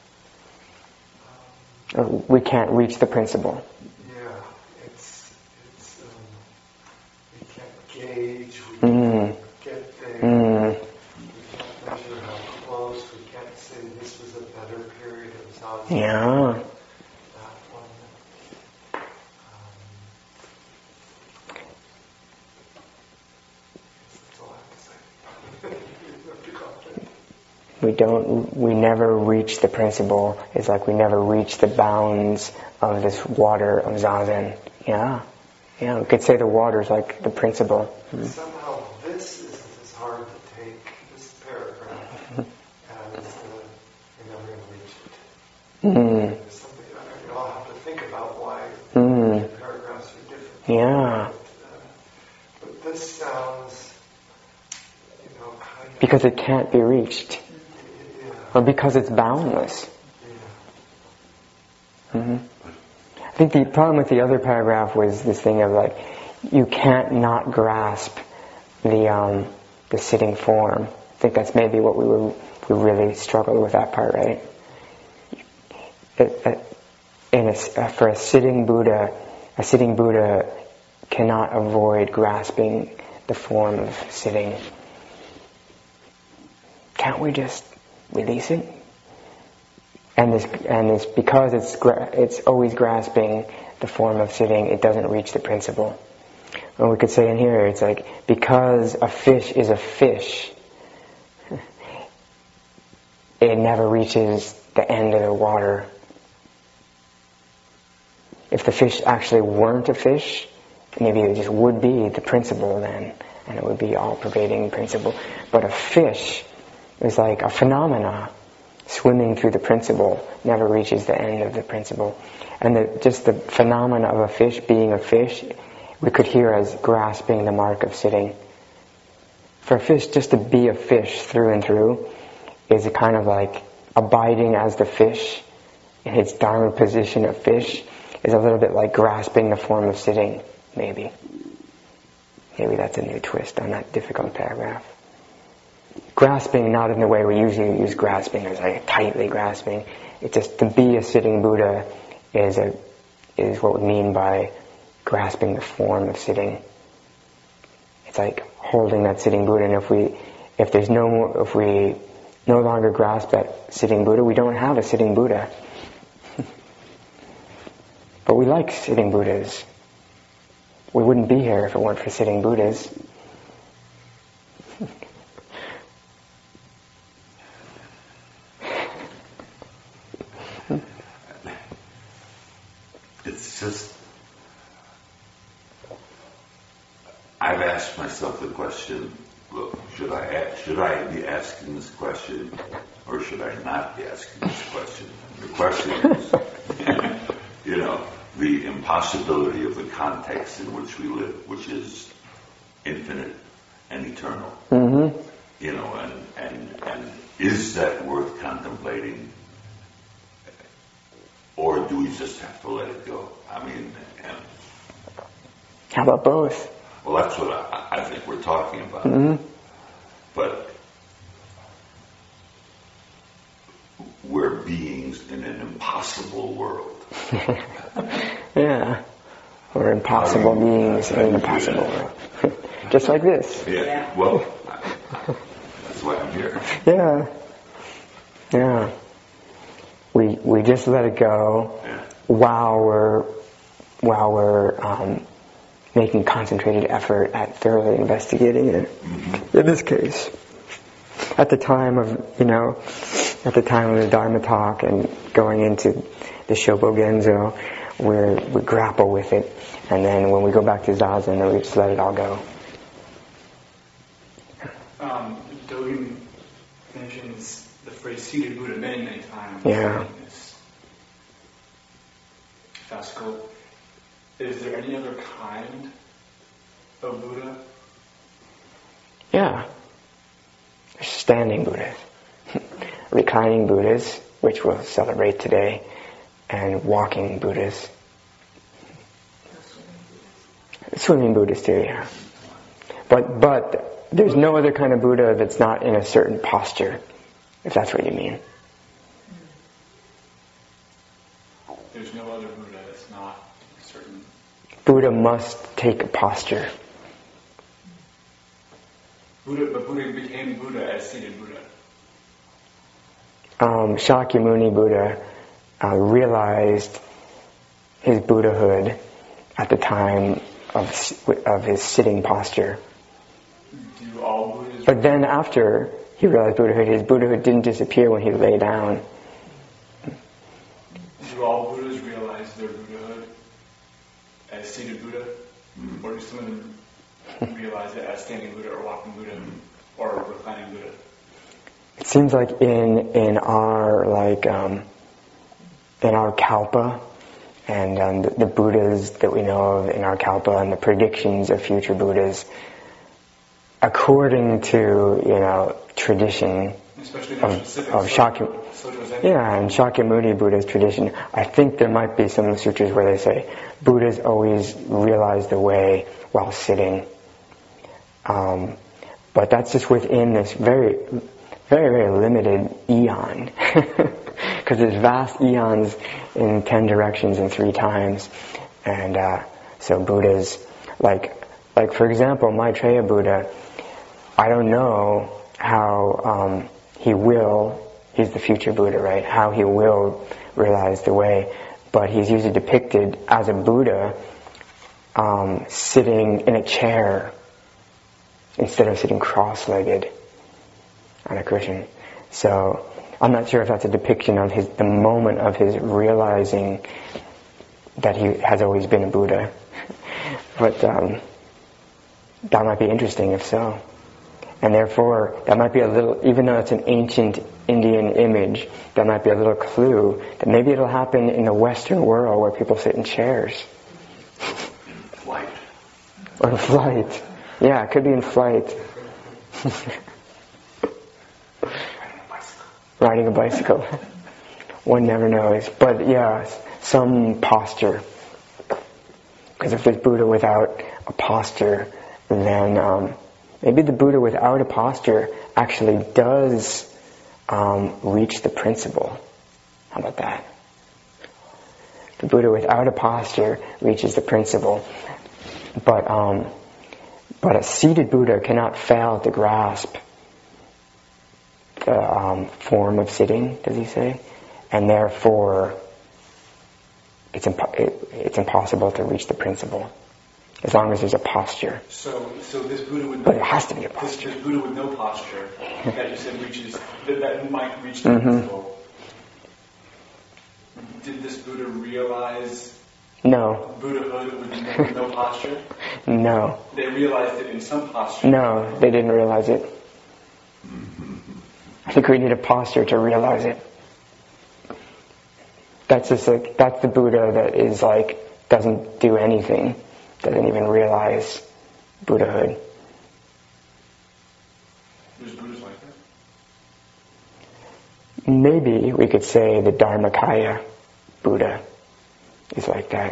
Um, or we can't reach the principle. Yeah, it's it's um, we can't gauge. We Mm. can't get there. Mm. We can't measure how close. We can't say this was a better period of zazen. Yeah. That one. Um, that's all I have to say. We don't, we never reach the principle. It's like we never reach the bounds of this water of Zazen. Yeah. Yeah, we could say the water is like the principle. Mm. Somehow this is as hard to take, this paragraph, as the, you're never going to reach it. Mm. There's something, I mean, I'll have to think about why Mm. the paragraphs are different. Yeah. But, uh, but this sounds, you know, kind of... Because it can't be reached. Yeah. Or because it's boundless. Yeah. Mm-hmm. I think the problem with the other paragraph was this thing of like, you can't not grasp the um, the sitting form. I think that's maybe what we were we really struggled with that part, right? It, it, in a, for a sitting Buddha, a sitting Buddha cannot avoid grasping the form of sitting. Can't we just release it? And this, and it's because it's gra- it's always grasping the form of sitting, it doesn't reach the principle. Or we could say in here, it's like, because a fish is a fish, it never reaches the end of the water. If the fish actually weren't a fish, maybe it just would be the principle then, and it would be all-pervading principle. But a fish is like a phenomena. Swimming through the principle never reaches the end of the principle. And the, just the phenomena of a fish being a fish, we could hear as grasping the mark of sitting. For a fish just to be a fish through and through is a kind of like abiding as the fish in its dharma position of fish is a little bit like grasping the form of sitting, maybe. Maybe that's a new twist on that difficult paragraph. Grasping, not in the way we usually use grasping, as like tightly grasping. It's just to be a sitting Buddha is a is what we mean by grasping the form of sitting. It's like holding that sitting Buddha, and if we if there's no more, if we no longer grasp that sitting Buddha, we don't have a sitting Buddha. But we like sitting Buddhas. We wouldn't be here if it weren't for sitting Buddhas. It's just, I've asked myself the question, look, should I ask, should I be asking this question or should I not be asking this question? The question is, you know, the impossibility of the context in which we live, which is infinite and eternal. Mm-hmm. You know, and, and, and is that worth contemplating? Or do we just have to let it go? I mean, and, how about both? Well, that's what I, I think we're talking about. Mm-hmm. But we're beings in an impossible world. Yeah. We're impossible beings in an impossible world. Just like this. Yeah. Yeah. Well, that's why I'm here. Yeah. Yeah. We we just let it go Yeah. while we're while we're um, making concentrated effort at thoroughly investigating it. Mm-hmm. In this case, at the time of you know, at the time of the Dharma talk and going into the Shobogenzo, we we grapple with it, and then when we go back to Zazen, then we just let it all go. Um, Dogen mentions the phrase seated Buddha many, many times Yeah. in this fascicle. Is there any other kind of Buddha? Yeah. There's standing Buddhas, reclining Buddhas, which we'll celebrate today, and walking Buddhas. Swimming Buddhas too, yeah. But but there's no other kind of Buddha that's not in a certain posture, if that's what you mean. There's no other Buddha that's not certain. Buddha must take a posture. Buddha, but Buddha became Buddha as seated Buddha. Um, Shakyamuni Buddha uh, realized his Buddhahood at the time of of his sitting posture. Do all Buddhas? But then after he realized Buddhahood. His Buddhahood didn't disappear when he lay down. Do all Buddhas realize their Buddhahood as seated Buddha? Or do some of them realize it as standing Buddha or walking Buddha or reclining Buddha? It seems like in in our like um, in our kalpa and um, the, the Buddhas that we know of in our kalpa and the predictions of future Buddhas, according to you know tradition Especially of, of Shakyamuni, yeah, and Shakyamuni Buddha's tradition, I think there might be some sutras where they say Buddhas always realize the way while sitting. Um, but that's just within this very, very, very limited eon. Because there's vast eons in ten directions and three times. And uh, so Buddhas, like, like for example, Maitreya Buddha, I don't know how um, he will, he's the future Buddha, right? How he will realize the way. But he's usually depicted as a Buddha um, sitting in a chair instead of sitting cross-legged on a cushion. So I'm not sure if that's a depiction of his the moment of his realizing that he has always been a Buddha. But um, that might be interesting if so. And therefore, that might be a little, even though it's an ancient Indian image, that might be a little clue that maybe it'll happen in the Western world where people sit in chairs. Flight. Or in flight. Yeah, it could be in flight. Riding a bicycle. One never knows. But yeah, some posture. Because if there's Buddha without a posture, then um, maybe the Buddha without a posture actually does um, reach the principle. How about that? The Buddha without a posture reaches the principle. But um, but a seated Buddha cannot fail to grasp the um, form of sitting, does he say? And therefore, it's impo- it, it's impossible to reach the principle as long as there's a posture. So, so this Buddha with no, but it has to be a this, posture. this Buddha with no posture that you said reaches that, that might reach the Mm-hmm. principle. Did this Buddha realize No. Buddhahood with no, with no posture? No. They realized it in some posture. No, they didn't realize it. I think we need a posture to realize it. That's just like, that's the Buddha that is like, doesn't do anything, doesn't even realize Buddhahood. There's Buddhas like that? Maybe we could say the Dharmakaya Buddha is like that.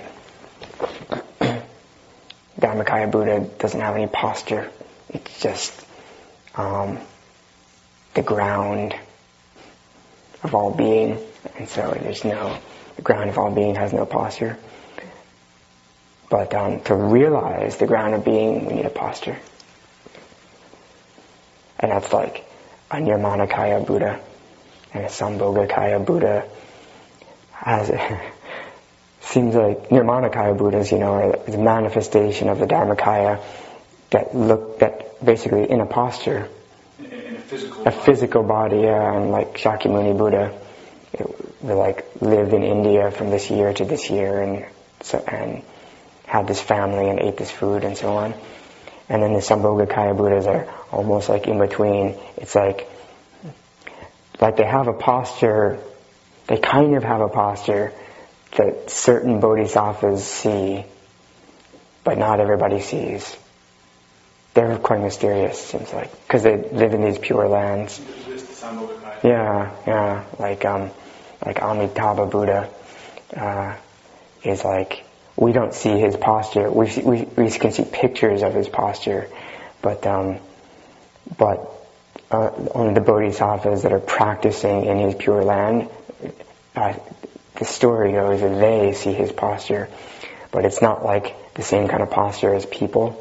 Dharmakaya Buddha doesn't have any posture. It's just um, the ground of all being. And so there's no, the ground of all being has no posture. But um, to realize the ground of being, we need a posture. And that's like a Nirmanakaya Buddha and a Sambhogakaya Buddha. Has seems like Nirmanakaya Buddhas, you know, are the manifestation of the Dharmakaya that look, that basically in a posture. In, in a physical A body. physical body, yeah, and like Shakyamuni Buddha, it, they like lived in India from this year to this year, and so and had this family and ate this food and so on. And then the Sambhogakaya Buddhas are almost like in between. It's like like they have a posture, they kind of have a posture that certain bodhisattvas see, but not everybody sees. They're quite mysterious, seems like, because they live in these pure lands. This is the Sambhogakaya. Yeah, yeah, like um, like Amitabha Buddha uh, is like, we don't see his posture. We see, we we can see pictures of his posture, but um, but uh, only the bodhisattvas that are practicing in his pure land, uh, the story goes that they see his posture, but it's not like the same kind of posture as people.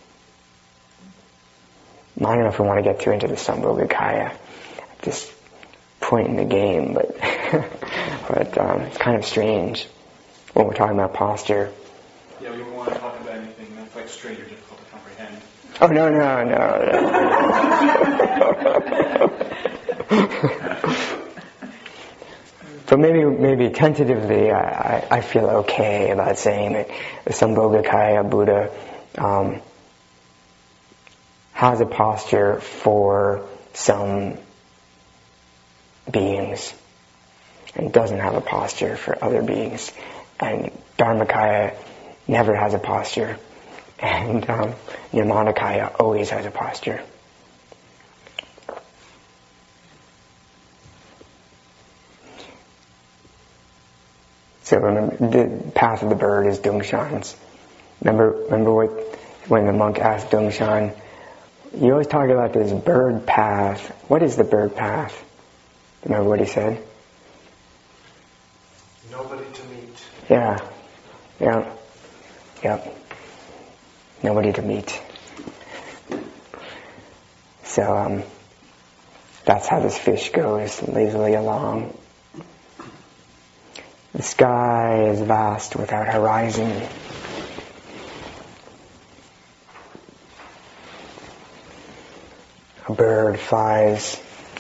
I don't know if we want to get too into the Sambhogakaya at this point in the game, but but um, it's kind of strange when we're talking about posture. Yeah, we don't want to talk about anything that's like strange or difficult to comprehend. Oh no no no! no. So maybe, maybe tentatively, I, I feel okay about saying that the Sambhogakaya Buddha um, has a posture for some beings and doesn't have a posture for other beings. And Dharmakaya never has a posture. And um, Nirmanakaya always has a posture. So remember, the path of the bird is Dongshan's. Remember, remember what, when the monk asked Dongshan, you always talk about this bird path. What is the bird path? Remember what he said? Nobody to meet. Yeah. Yeah. Yep. Nobody to meet. So, um, that's how this fish goes lazily along. The sky is vast without horizon. A bird flies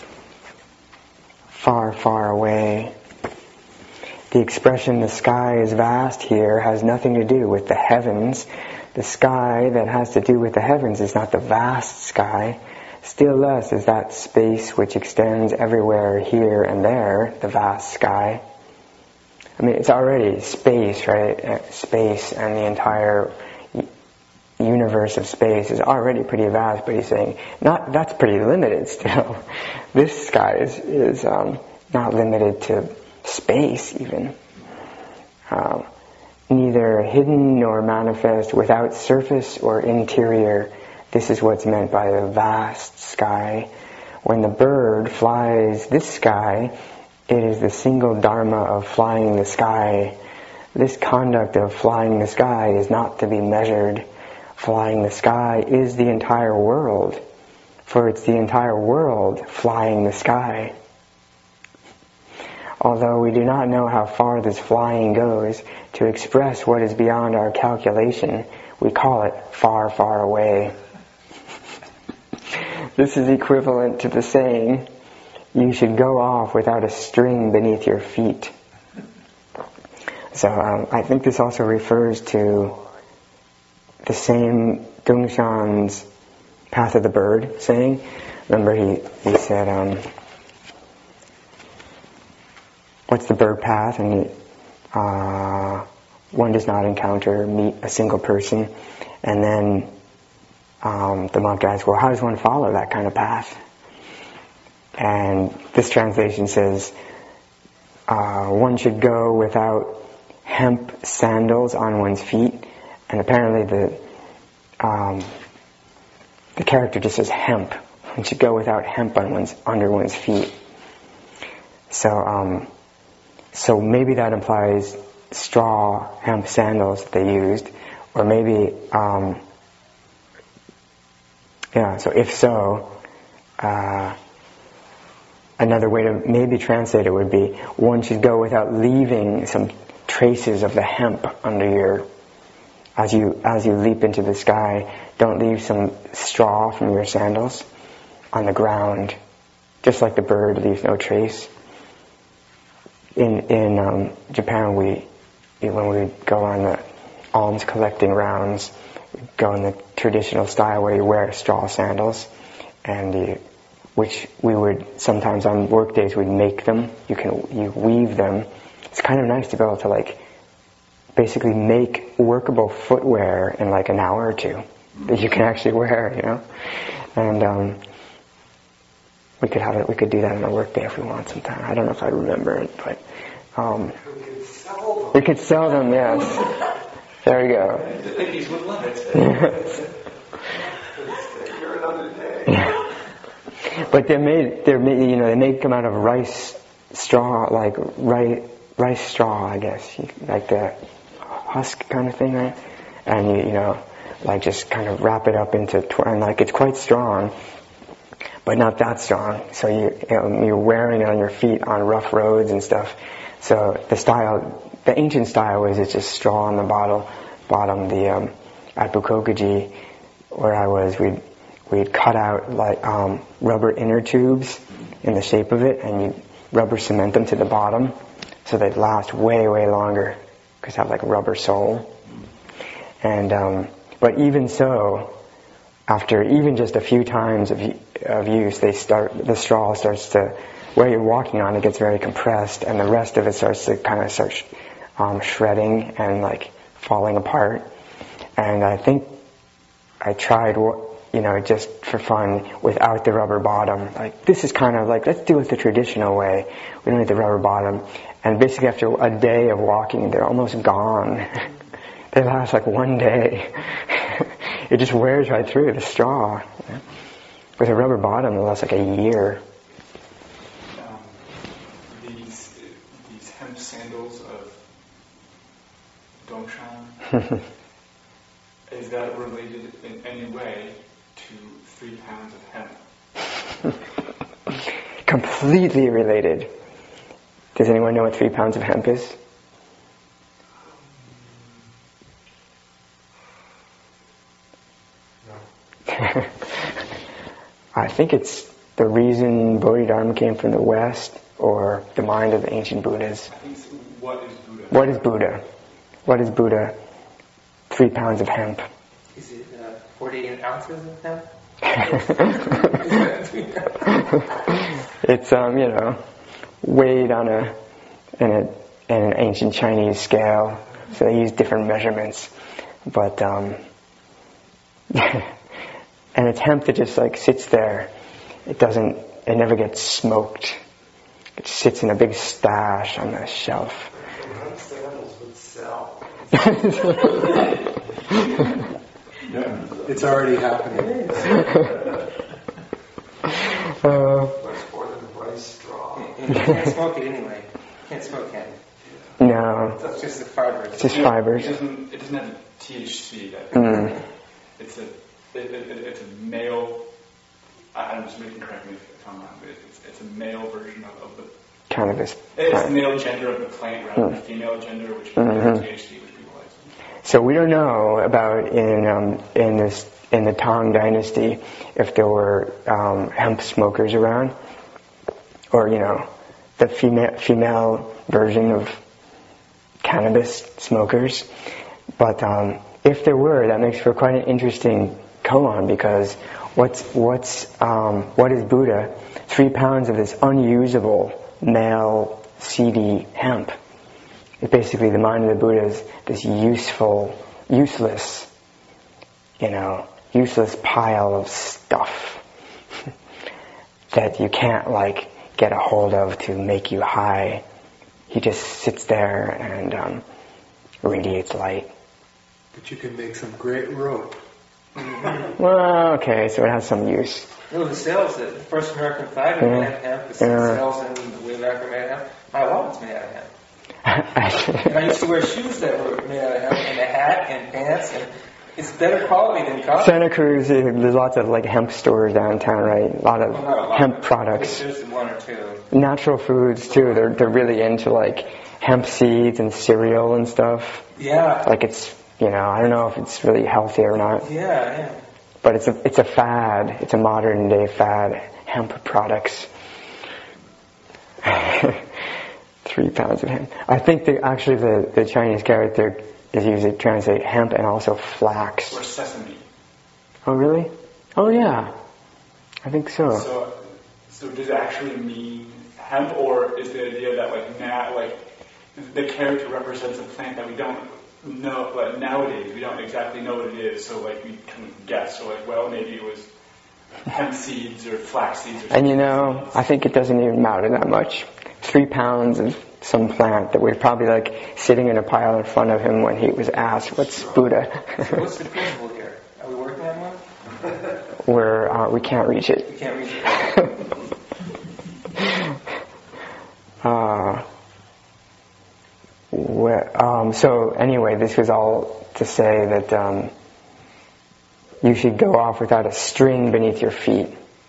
far, far away. The expression, the sky is vast here, has nothing to do with the heavens. The sky that has to do with the heavens is not the vast sky. Still less is that space which extends everywhere here and there, the vast sky. I mean, it's already space, right? Space and the entire universe of space is already pretty vast, but he's saying, not, that's pretty limited still. This sky is, is um, not limited to space even. Um, neither hidden nor manifest, without surface or interior. This is what's meant by the vast sky. When the bird flies this sky, it is the single dharma of flying the sky. This conduct of flying the sky is not to be measured. Flying the sky is the entire world, for it's the entire world flying the sky. Although we do not know how far this flying goes, to express what is beyond our calculation, we call it far, far away. This is equivalent to the saying, you should go off without a string beneath your feet. So um, I think this also refers to the same Dongshan's path of the bird saying. Remember he, he said, um, what's the bird path? And he, uh, one does not encounter, meet a single person. And then um, the monk asks, well, how does one follow that kind of path? And this translation says, uh, one should go without hemp sandals on one's feet. And apparently the um, the character just says hemp. One should go without hemp on one's under one's feet. So um, so maybe that implies straw hemp sandals that they used, or maybe um, yeah. So if so, uh, another way to maybe translate it would be one should go without leaving some traces of the hemp under your. As you as you leap into the sky, don't leave some straw from your sandals on the ground, just like the bird leaves no trace. In in um, Japan, we when we go on the alms collecting rounds, we go in the traditional style where you wear straw sandals, and you, which we would sometimes on work days we'd make them. You can you weave them. It's kind of nice to be able to like. Basically make workable footwear in like an hour or two that you can actually wear, you know. And um, we could have it. We could do that on a work day if we want sometime. I don't know if I remember it, but um, We could sell them. we could sell them. Yes, there you go. The ladies would love it. Here another day. But they're made. They're made. You know, they may come out of rice straw, like rice rice straw, I guess, like the husk kind of thing, right? And you, you know, like just kind of wrap it up into, tw- and like it's quite strong, but not that strong. So you, you know, you're wearing it on your feet on rough roads and stuff. So the style, the ancient style was it's just straw on the bottle, bottom. The um, at Bukokuji, where I was, we'd we'd cut out like um, rubber inner tubes in the shape of it, and you rubber cement them to the bottom so they last way, way longer because they have like a rubber sole. And um, but even so, after even just a few times of of use, they start the straw starts to, where you're walking on, it gets very compressed, and the rest of it starts to kind of start sh- um, shredding and like falling apart. And I think I tried, you know, just for fun, without the rubber bottom. Like, this is kind of like, let's do it the traditional way. We don't need the rubber bottom. And basically after a day of walking, they're almost gone. They last like one day. It just wears right through the straw. With a rubber bottom, it lasts like a year. Um, these these hemp sandals of Dongshan, is that related in any way to three pounds of hemp? Completely related. Does anyone know what three pounds of hemp is? No. I think it's the reason Bodhidharma came from the West, or the mind of the ancient Buddhas. I think it's, what is Buddha? What is Buddha? What is Buddha? Three pounds of hemp. Is it uh, forty-eight ounces of hemp? It's um, you know, weighed on a in a in an ancient Chinese scale, so they use different measurements. But um, and it's hemp that just like sits there. It doesn't. It never gets smoked. It sits in a big stash on the shelf. The hemp sandals would sell. It's already happening. Uh, Much more than rice straw. And you can't smoke it anyway. You can't smoke hemp. no, It's just the fibers. it's just fibers. It doesn't, it doesn't have T H C. That Mm. It's a it, it, it's a male. I, I'm just making correct me if I'm wrong, but it's it's a male version of, of the. Cannabis. It's the male gender of the plant rather than the female gender, which Mhm. T H C, which people like. So we don't know about in um, in this in the Tang Dynasty if there were um, hemp smokers around, or you know, the female female version of cannabis smokers. But um, if there were, that makes for quite an interesting koan, because what's what's um, what is Buddha? Three pounds of this unusable male seedy hemp. It's basically the mind of the Buddha is this useful, useless, you know, useless pile of stuff that you can't like get a hold of to make you high. He just sits there and um, radiates light. But you can make some great rope. Well, okay, so it has some use. You know, the cells, the first American flag Yeah. made out of hemp, the Yeah. cells in the way back are made out of hemp. My wallet's made out of hemp. And I used to wear shoes that were made out of hemp, and a hat and pants, and it's better quality than cotton. Santa Cruz, uh, there's lots of like hemp stores downtown, right? A lot of Well, not a lot. hemp products. There's one or two. Natural foods too. They're they're really into like hemp seeds and cereal and stuff. Yeah. Like it's, you know, I don't know if it's really healthy or not, Yeah, yeah. but it's a it's a fad. It's a modern day fad. Hemp products. Three pounds of hemp. I think the, actually the, the Chinese character is used to translate hemp and also flax. Or sesame. Oh really? Oh yeah. I think so. So, so does it actually mean hemp, or is the idea that like now, like the character represents a plant that we don't know, like nowadays we don't exactly know what it is, so like we can guess. So like, well, maybe it was hemp seeds or flax seeds or something. And you know, I think it doesn't even matter that much. Three pounds of some plant that was probably like sitting in a pile in front of him when he was asked, "What's Buddha?" So what's the principle here? Are we working on one? Where uh, we can't reach it. We can't reach it. uh, where, um, so anyway, this was all to say that um, you should go off without a string beneath your feet.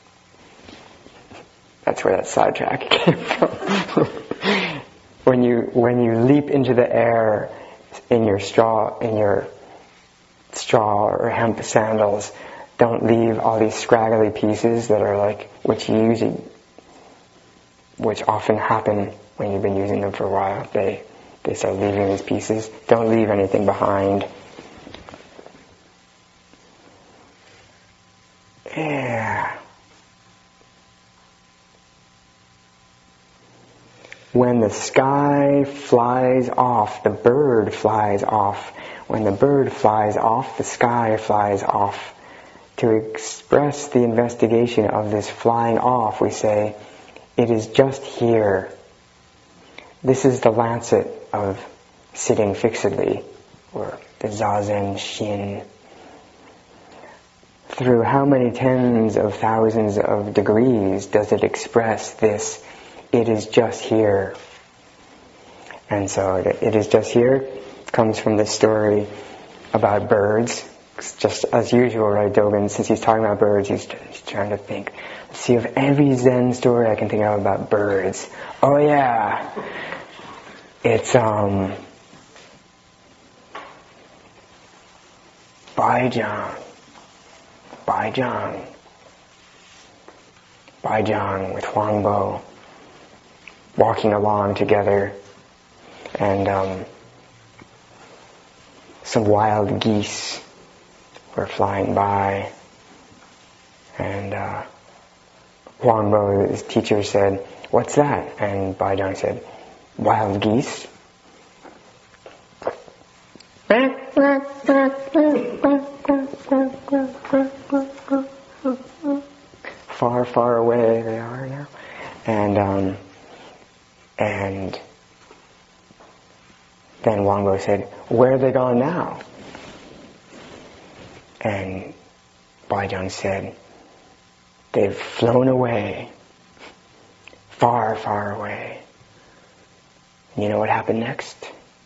That's where that sidetrack came from. when you when you leap into the air in your straw in your straw or hemp sandals, don't leave all these scraggly pieces that are like, which you usually which often happen when you've been using them for a while. They they start leaving these pieces. Don't leave anything behind. Yeah. When the sky flies off, the bird flies off. When the bird flies off, the sky flies off. To express the investigation of this flying off, we say, it is just here. This is the lancet of sitting fixedly, or the Zazen Shin. Through how many tens of thousands of degrees does it express this, it is just here? And so it is just here comes from this story about birds. Just as usual, right, Dogen, since he's talking about birds, he's, he's trying to think, let's see if every Zen story I can think of about birds. Oh yeah, it's um, Baizhang, Baizhang, Baizhang with Huangbo walking along together, and um, some wild geese were flying by, and uh, Huangbo, his teacher, said, "What's that?" And Baizhang said, "Wild geese." Far, far away they are now, and um, and then Huangbo said, "Where are they gone now?" And Baizhang said, "They've flown away, far, far away." You know what happened next?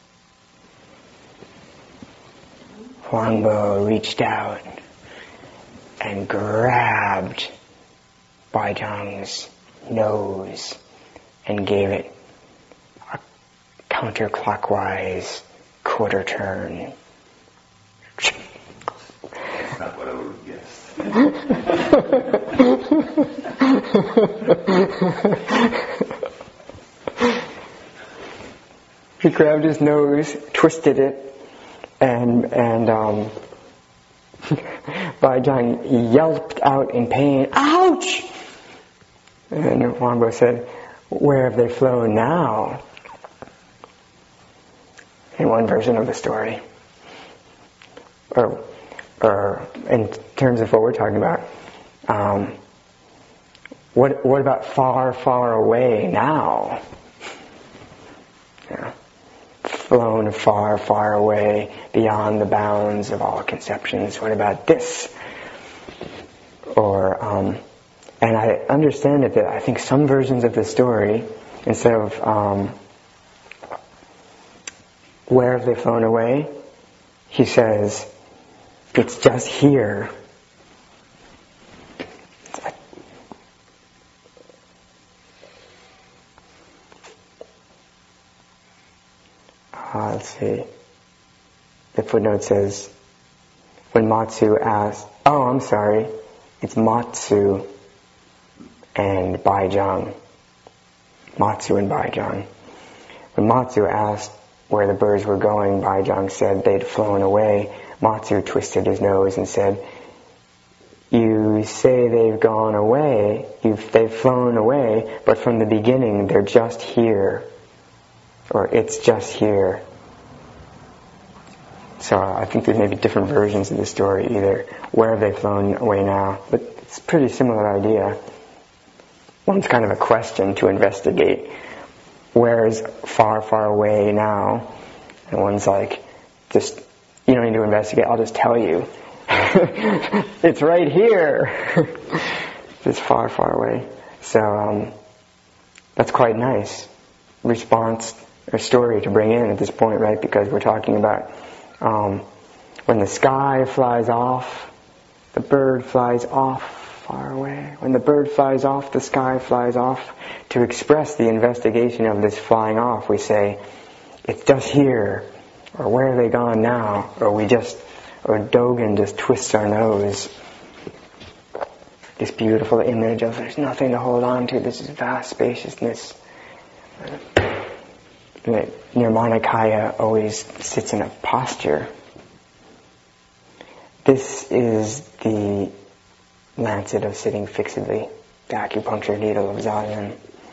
Huangbo reached out and grabbed Baizhang's nose and gave it a counterclockwise quarter turn. Not what I would have guessed. He grabbed his nose, twisted it, and and um, Baizhang yelped out in pain, "Ouch!" And Huangbo said, "Where have they flown now?" In one version of the story. Or or in terms of what we're talking about, um, what what about far, far away now? Yeah. Flown far, far away beyond the bounds of all conceptions. What about this? Or, um, and I understand it that I think some versions of the story, instead of um, where have they flown away, he says, it's just here. Uh, let's see. The footnote says, when Matsu asked, oh, I'm sorry, it's Matsu and Baizhang. Matsu and Baizhang. When Matsu asked where the birds were going, Baizhang said they'd flown away. Matsu twisted his nose and said, you say they've gone away, you've, they've flown away, but from the beginning they're just here. Or it's just here. So I think there's maybe different versions of the story either. Where have they flown away now? But it's a pretty similar idea. One's kind of a question to investigate. Where is far, far away now? And one's like, just, you don't need to investigate, I'll just tell you. It's right here. It's far, far away. So um, that's quite nice response or story to bring in at this point, right? Because we're talking about um, when the sky flies off, the bird flies off far away. When the bird flies off, the sky flies off. To express the investigation of this flying off, we say, it's just here, or where are they gone now? Or we just, or Dogen just twists our nose. this beautiful image of there's nothing to hold on to, this is vast spaciousness. Nirmanakaya always sits in a posture. This is the lancet of sitting fixedly, the acupuncture needle of Zazen.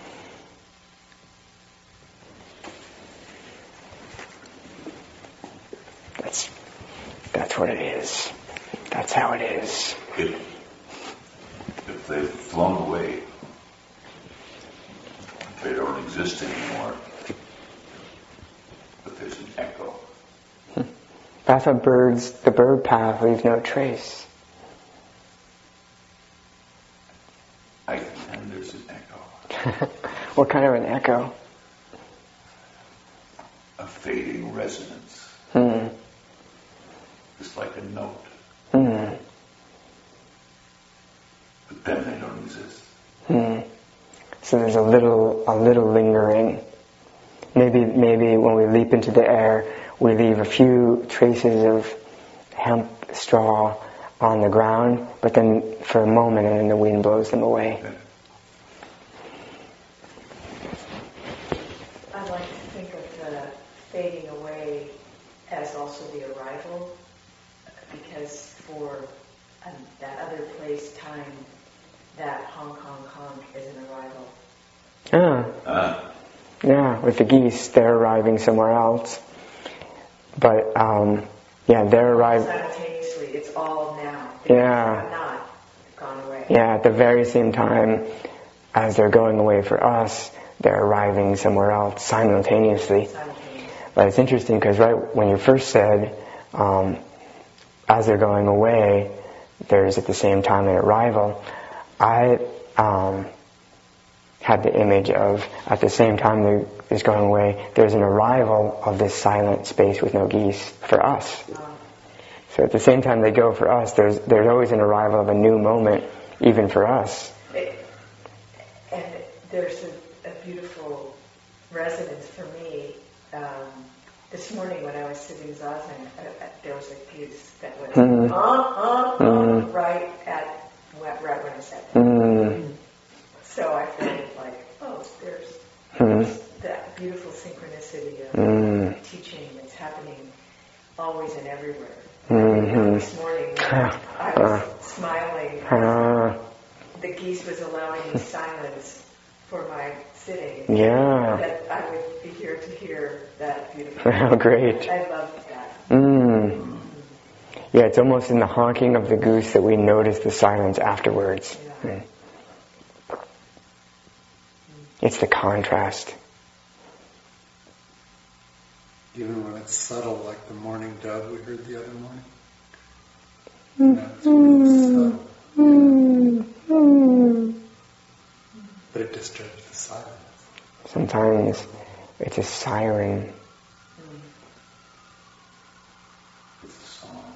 That's, that's what it is. That's how it is. If, if they've flown away, they don't exist anymore, but there's an echo. That's how birds, the bird path leaves no trace. I and there's an echo. What kind of an echo? A fading resonance. Hmm. It's like a note. Hmm. But then they don't exist. Hmm. So there's a little, a little lingering. Maybe, maybe when we leap into the air, we leave a few traces of hemp straw on the ground, but then for a moment, and then the wind blows them away. I like to think of the fading away as also the arrival, because for um, that other place, time, that Hong Kong Kong is an arrival. Ah. Uh, Yeah, with the geese, they're arriving somewhere else. But, um, yeah, they're arriving... Simultaneously, it's all now. Yeah. Not gone away. Yeah, at the very same time as they're going away for us, they're arriving somewhere else simultaneously. Simultaneously. But it's interesting because right when you first said, um, as they're going away, there's at the same time an arrival, I um, had the image of, at the same time there is going away, there's an arrival of this silent space with no geese for us. So at the same time they go for us, there's there's always an arrival of a new moment, even for us. It, and there's a, a beautiful resonance for me. Um, this morning when I was sitting zazen, uh, uh, there was a goose that was Mm. uh, uh, uh, Mm. right at right when I said that. Mm. So I felt like, oh, there's, Mm. there's that beautiful synchronicity of Mm. teaching that's happening always and everywhere. Mm-hmm. This morning, I was smiling. Uh, The geese was allowing me silence for my sitting. yeah. That I would be here to hear that beautiful. Oh, great. I loved that. Mm. Yeah, it's almost in the honking of the goose that we notice the silence afterwards. Yeah. Mm. It's the contrast. Even when it's subtle, like the morning dove we heard the other morning. That's really subtle. But it disturbs the silence. Sometimes it's a siren. it's a song.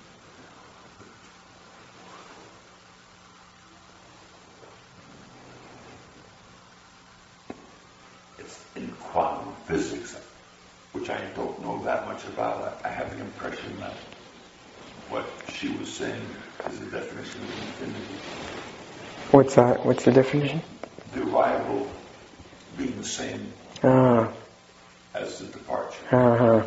It's in quantum physics, which I don't know that much about. I, I have the impression that what she was saying is the definition of infinity. What's that? What's the definition? The arrival being the same Ah, as the departure. uh-huh.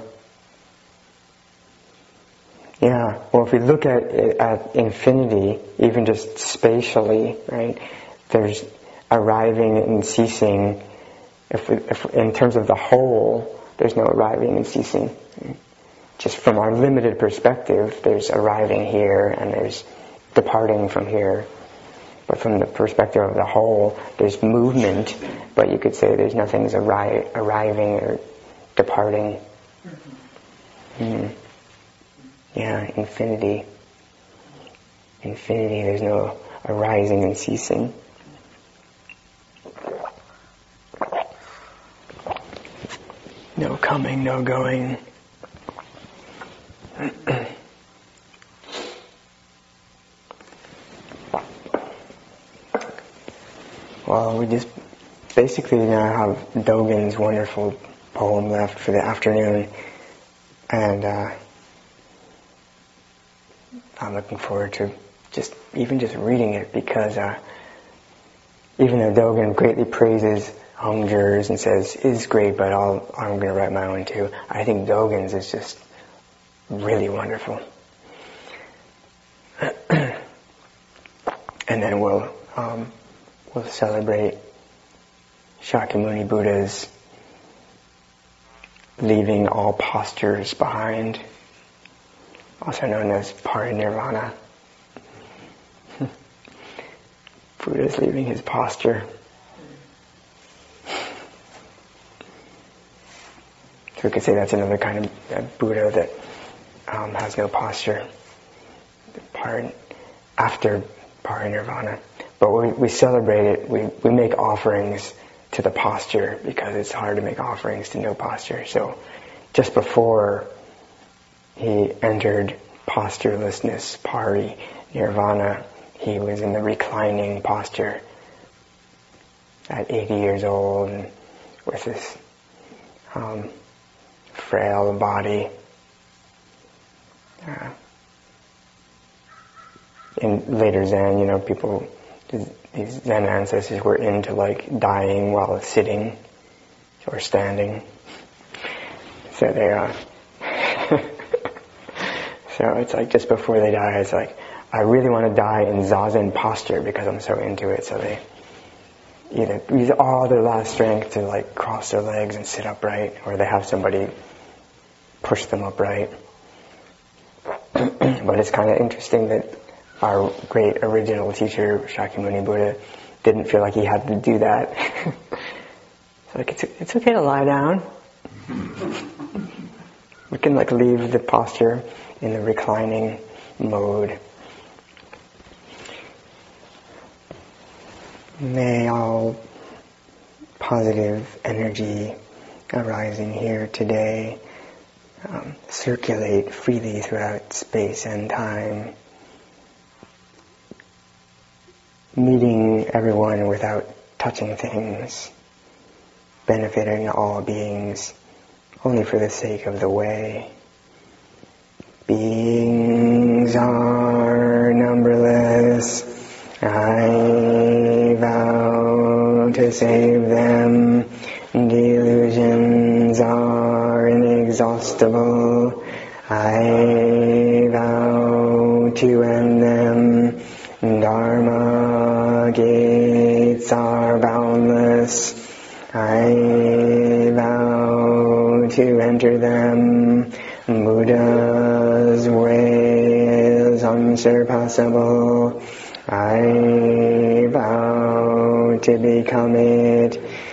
Yeah. Well, if we look at it at infinity, even just spatially, right? There's arriving and ceasing. If, we, if in terms of the whole, there's no arriving and ceasing. Just from our limited perspective, there's arriving here and there's departing from here. But from the perspective of the whole, there's movement, but you could say there's nothing's arri- arriving or departing. Mm. Yeah, infinity. Infinity, there's no arising and ceasing. No coming, no going. Well, we just basically now have Dogen's wonderful poem left for the afternoon, and uh, I'm looking forward to just even just reading it, because uh, even though Dogen greatly praises Hongzhi's and says is great, but I'll, I'm going to write my own too, I think Dogen's is just really wonderful. And then we'll um, we'll celebrate Shakyamuni Buddha's leaving all postures behind, also known as parinirvana. Buddha's leaving his posture. So we could say that's another kind of uh, Buddha that um, has no posture. Par- after parinirvana. But we, we celebrate it, we, we make offerings to the posture, because it's hard to make offerings to no posture. So just before he entered posturelessness, pari, nirvana, he was in the reclining posture at eighty years old, and with this um, frail body. Uh, in later Zen, you know, people, these Zen ancestors were into like dying while sitting or standing. So they are. So it's like just before they die, it's like, I really want to die in Zazen posture because I'm so into it. So they either use all their last strength to like cross their legs and sit upright, or they have somebody push them upright. But it's kind of interesting that our great original teacher, Shakyamuni Buddha, didn't feel like he had to do that. It's like, it's, it's okay to lie down. We can like leave the posture in the reclining mode. May all positive energy arising here today um, circulate freely throughout space and time, meeting everyone without touching things, benefiting all beings only for the sake of the way. Beings are numberless. I vow to save them. Delusions are inexhaustible. I vow to end them. Dharma gates are boundless. I vow to enter them. Buddha's way is unsurpassable. I vow to become it.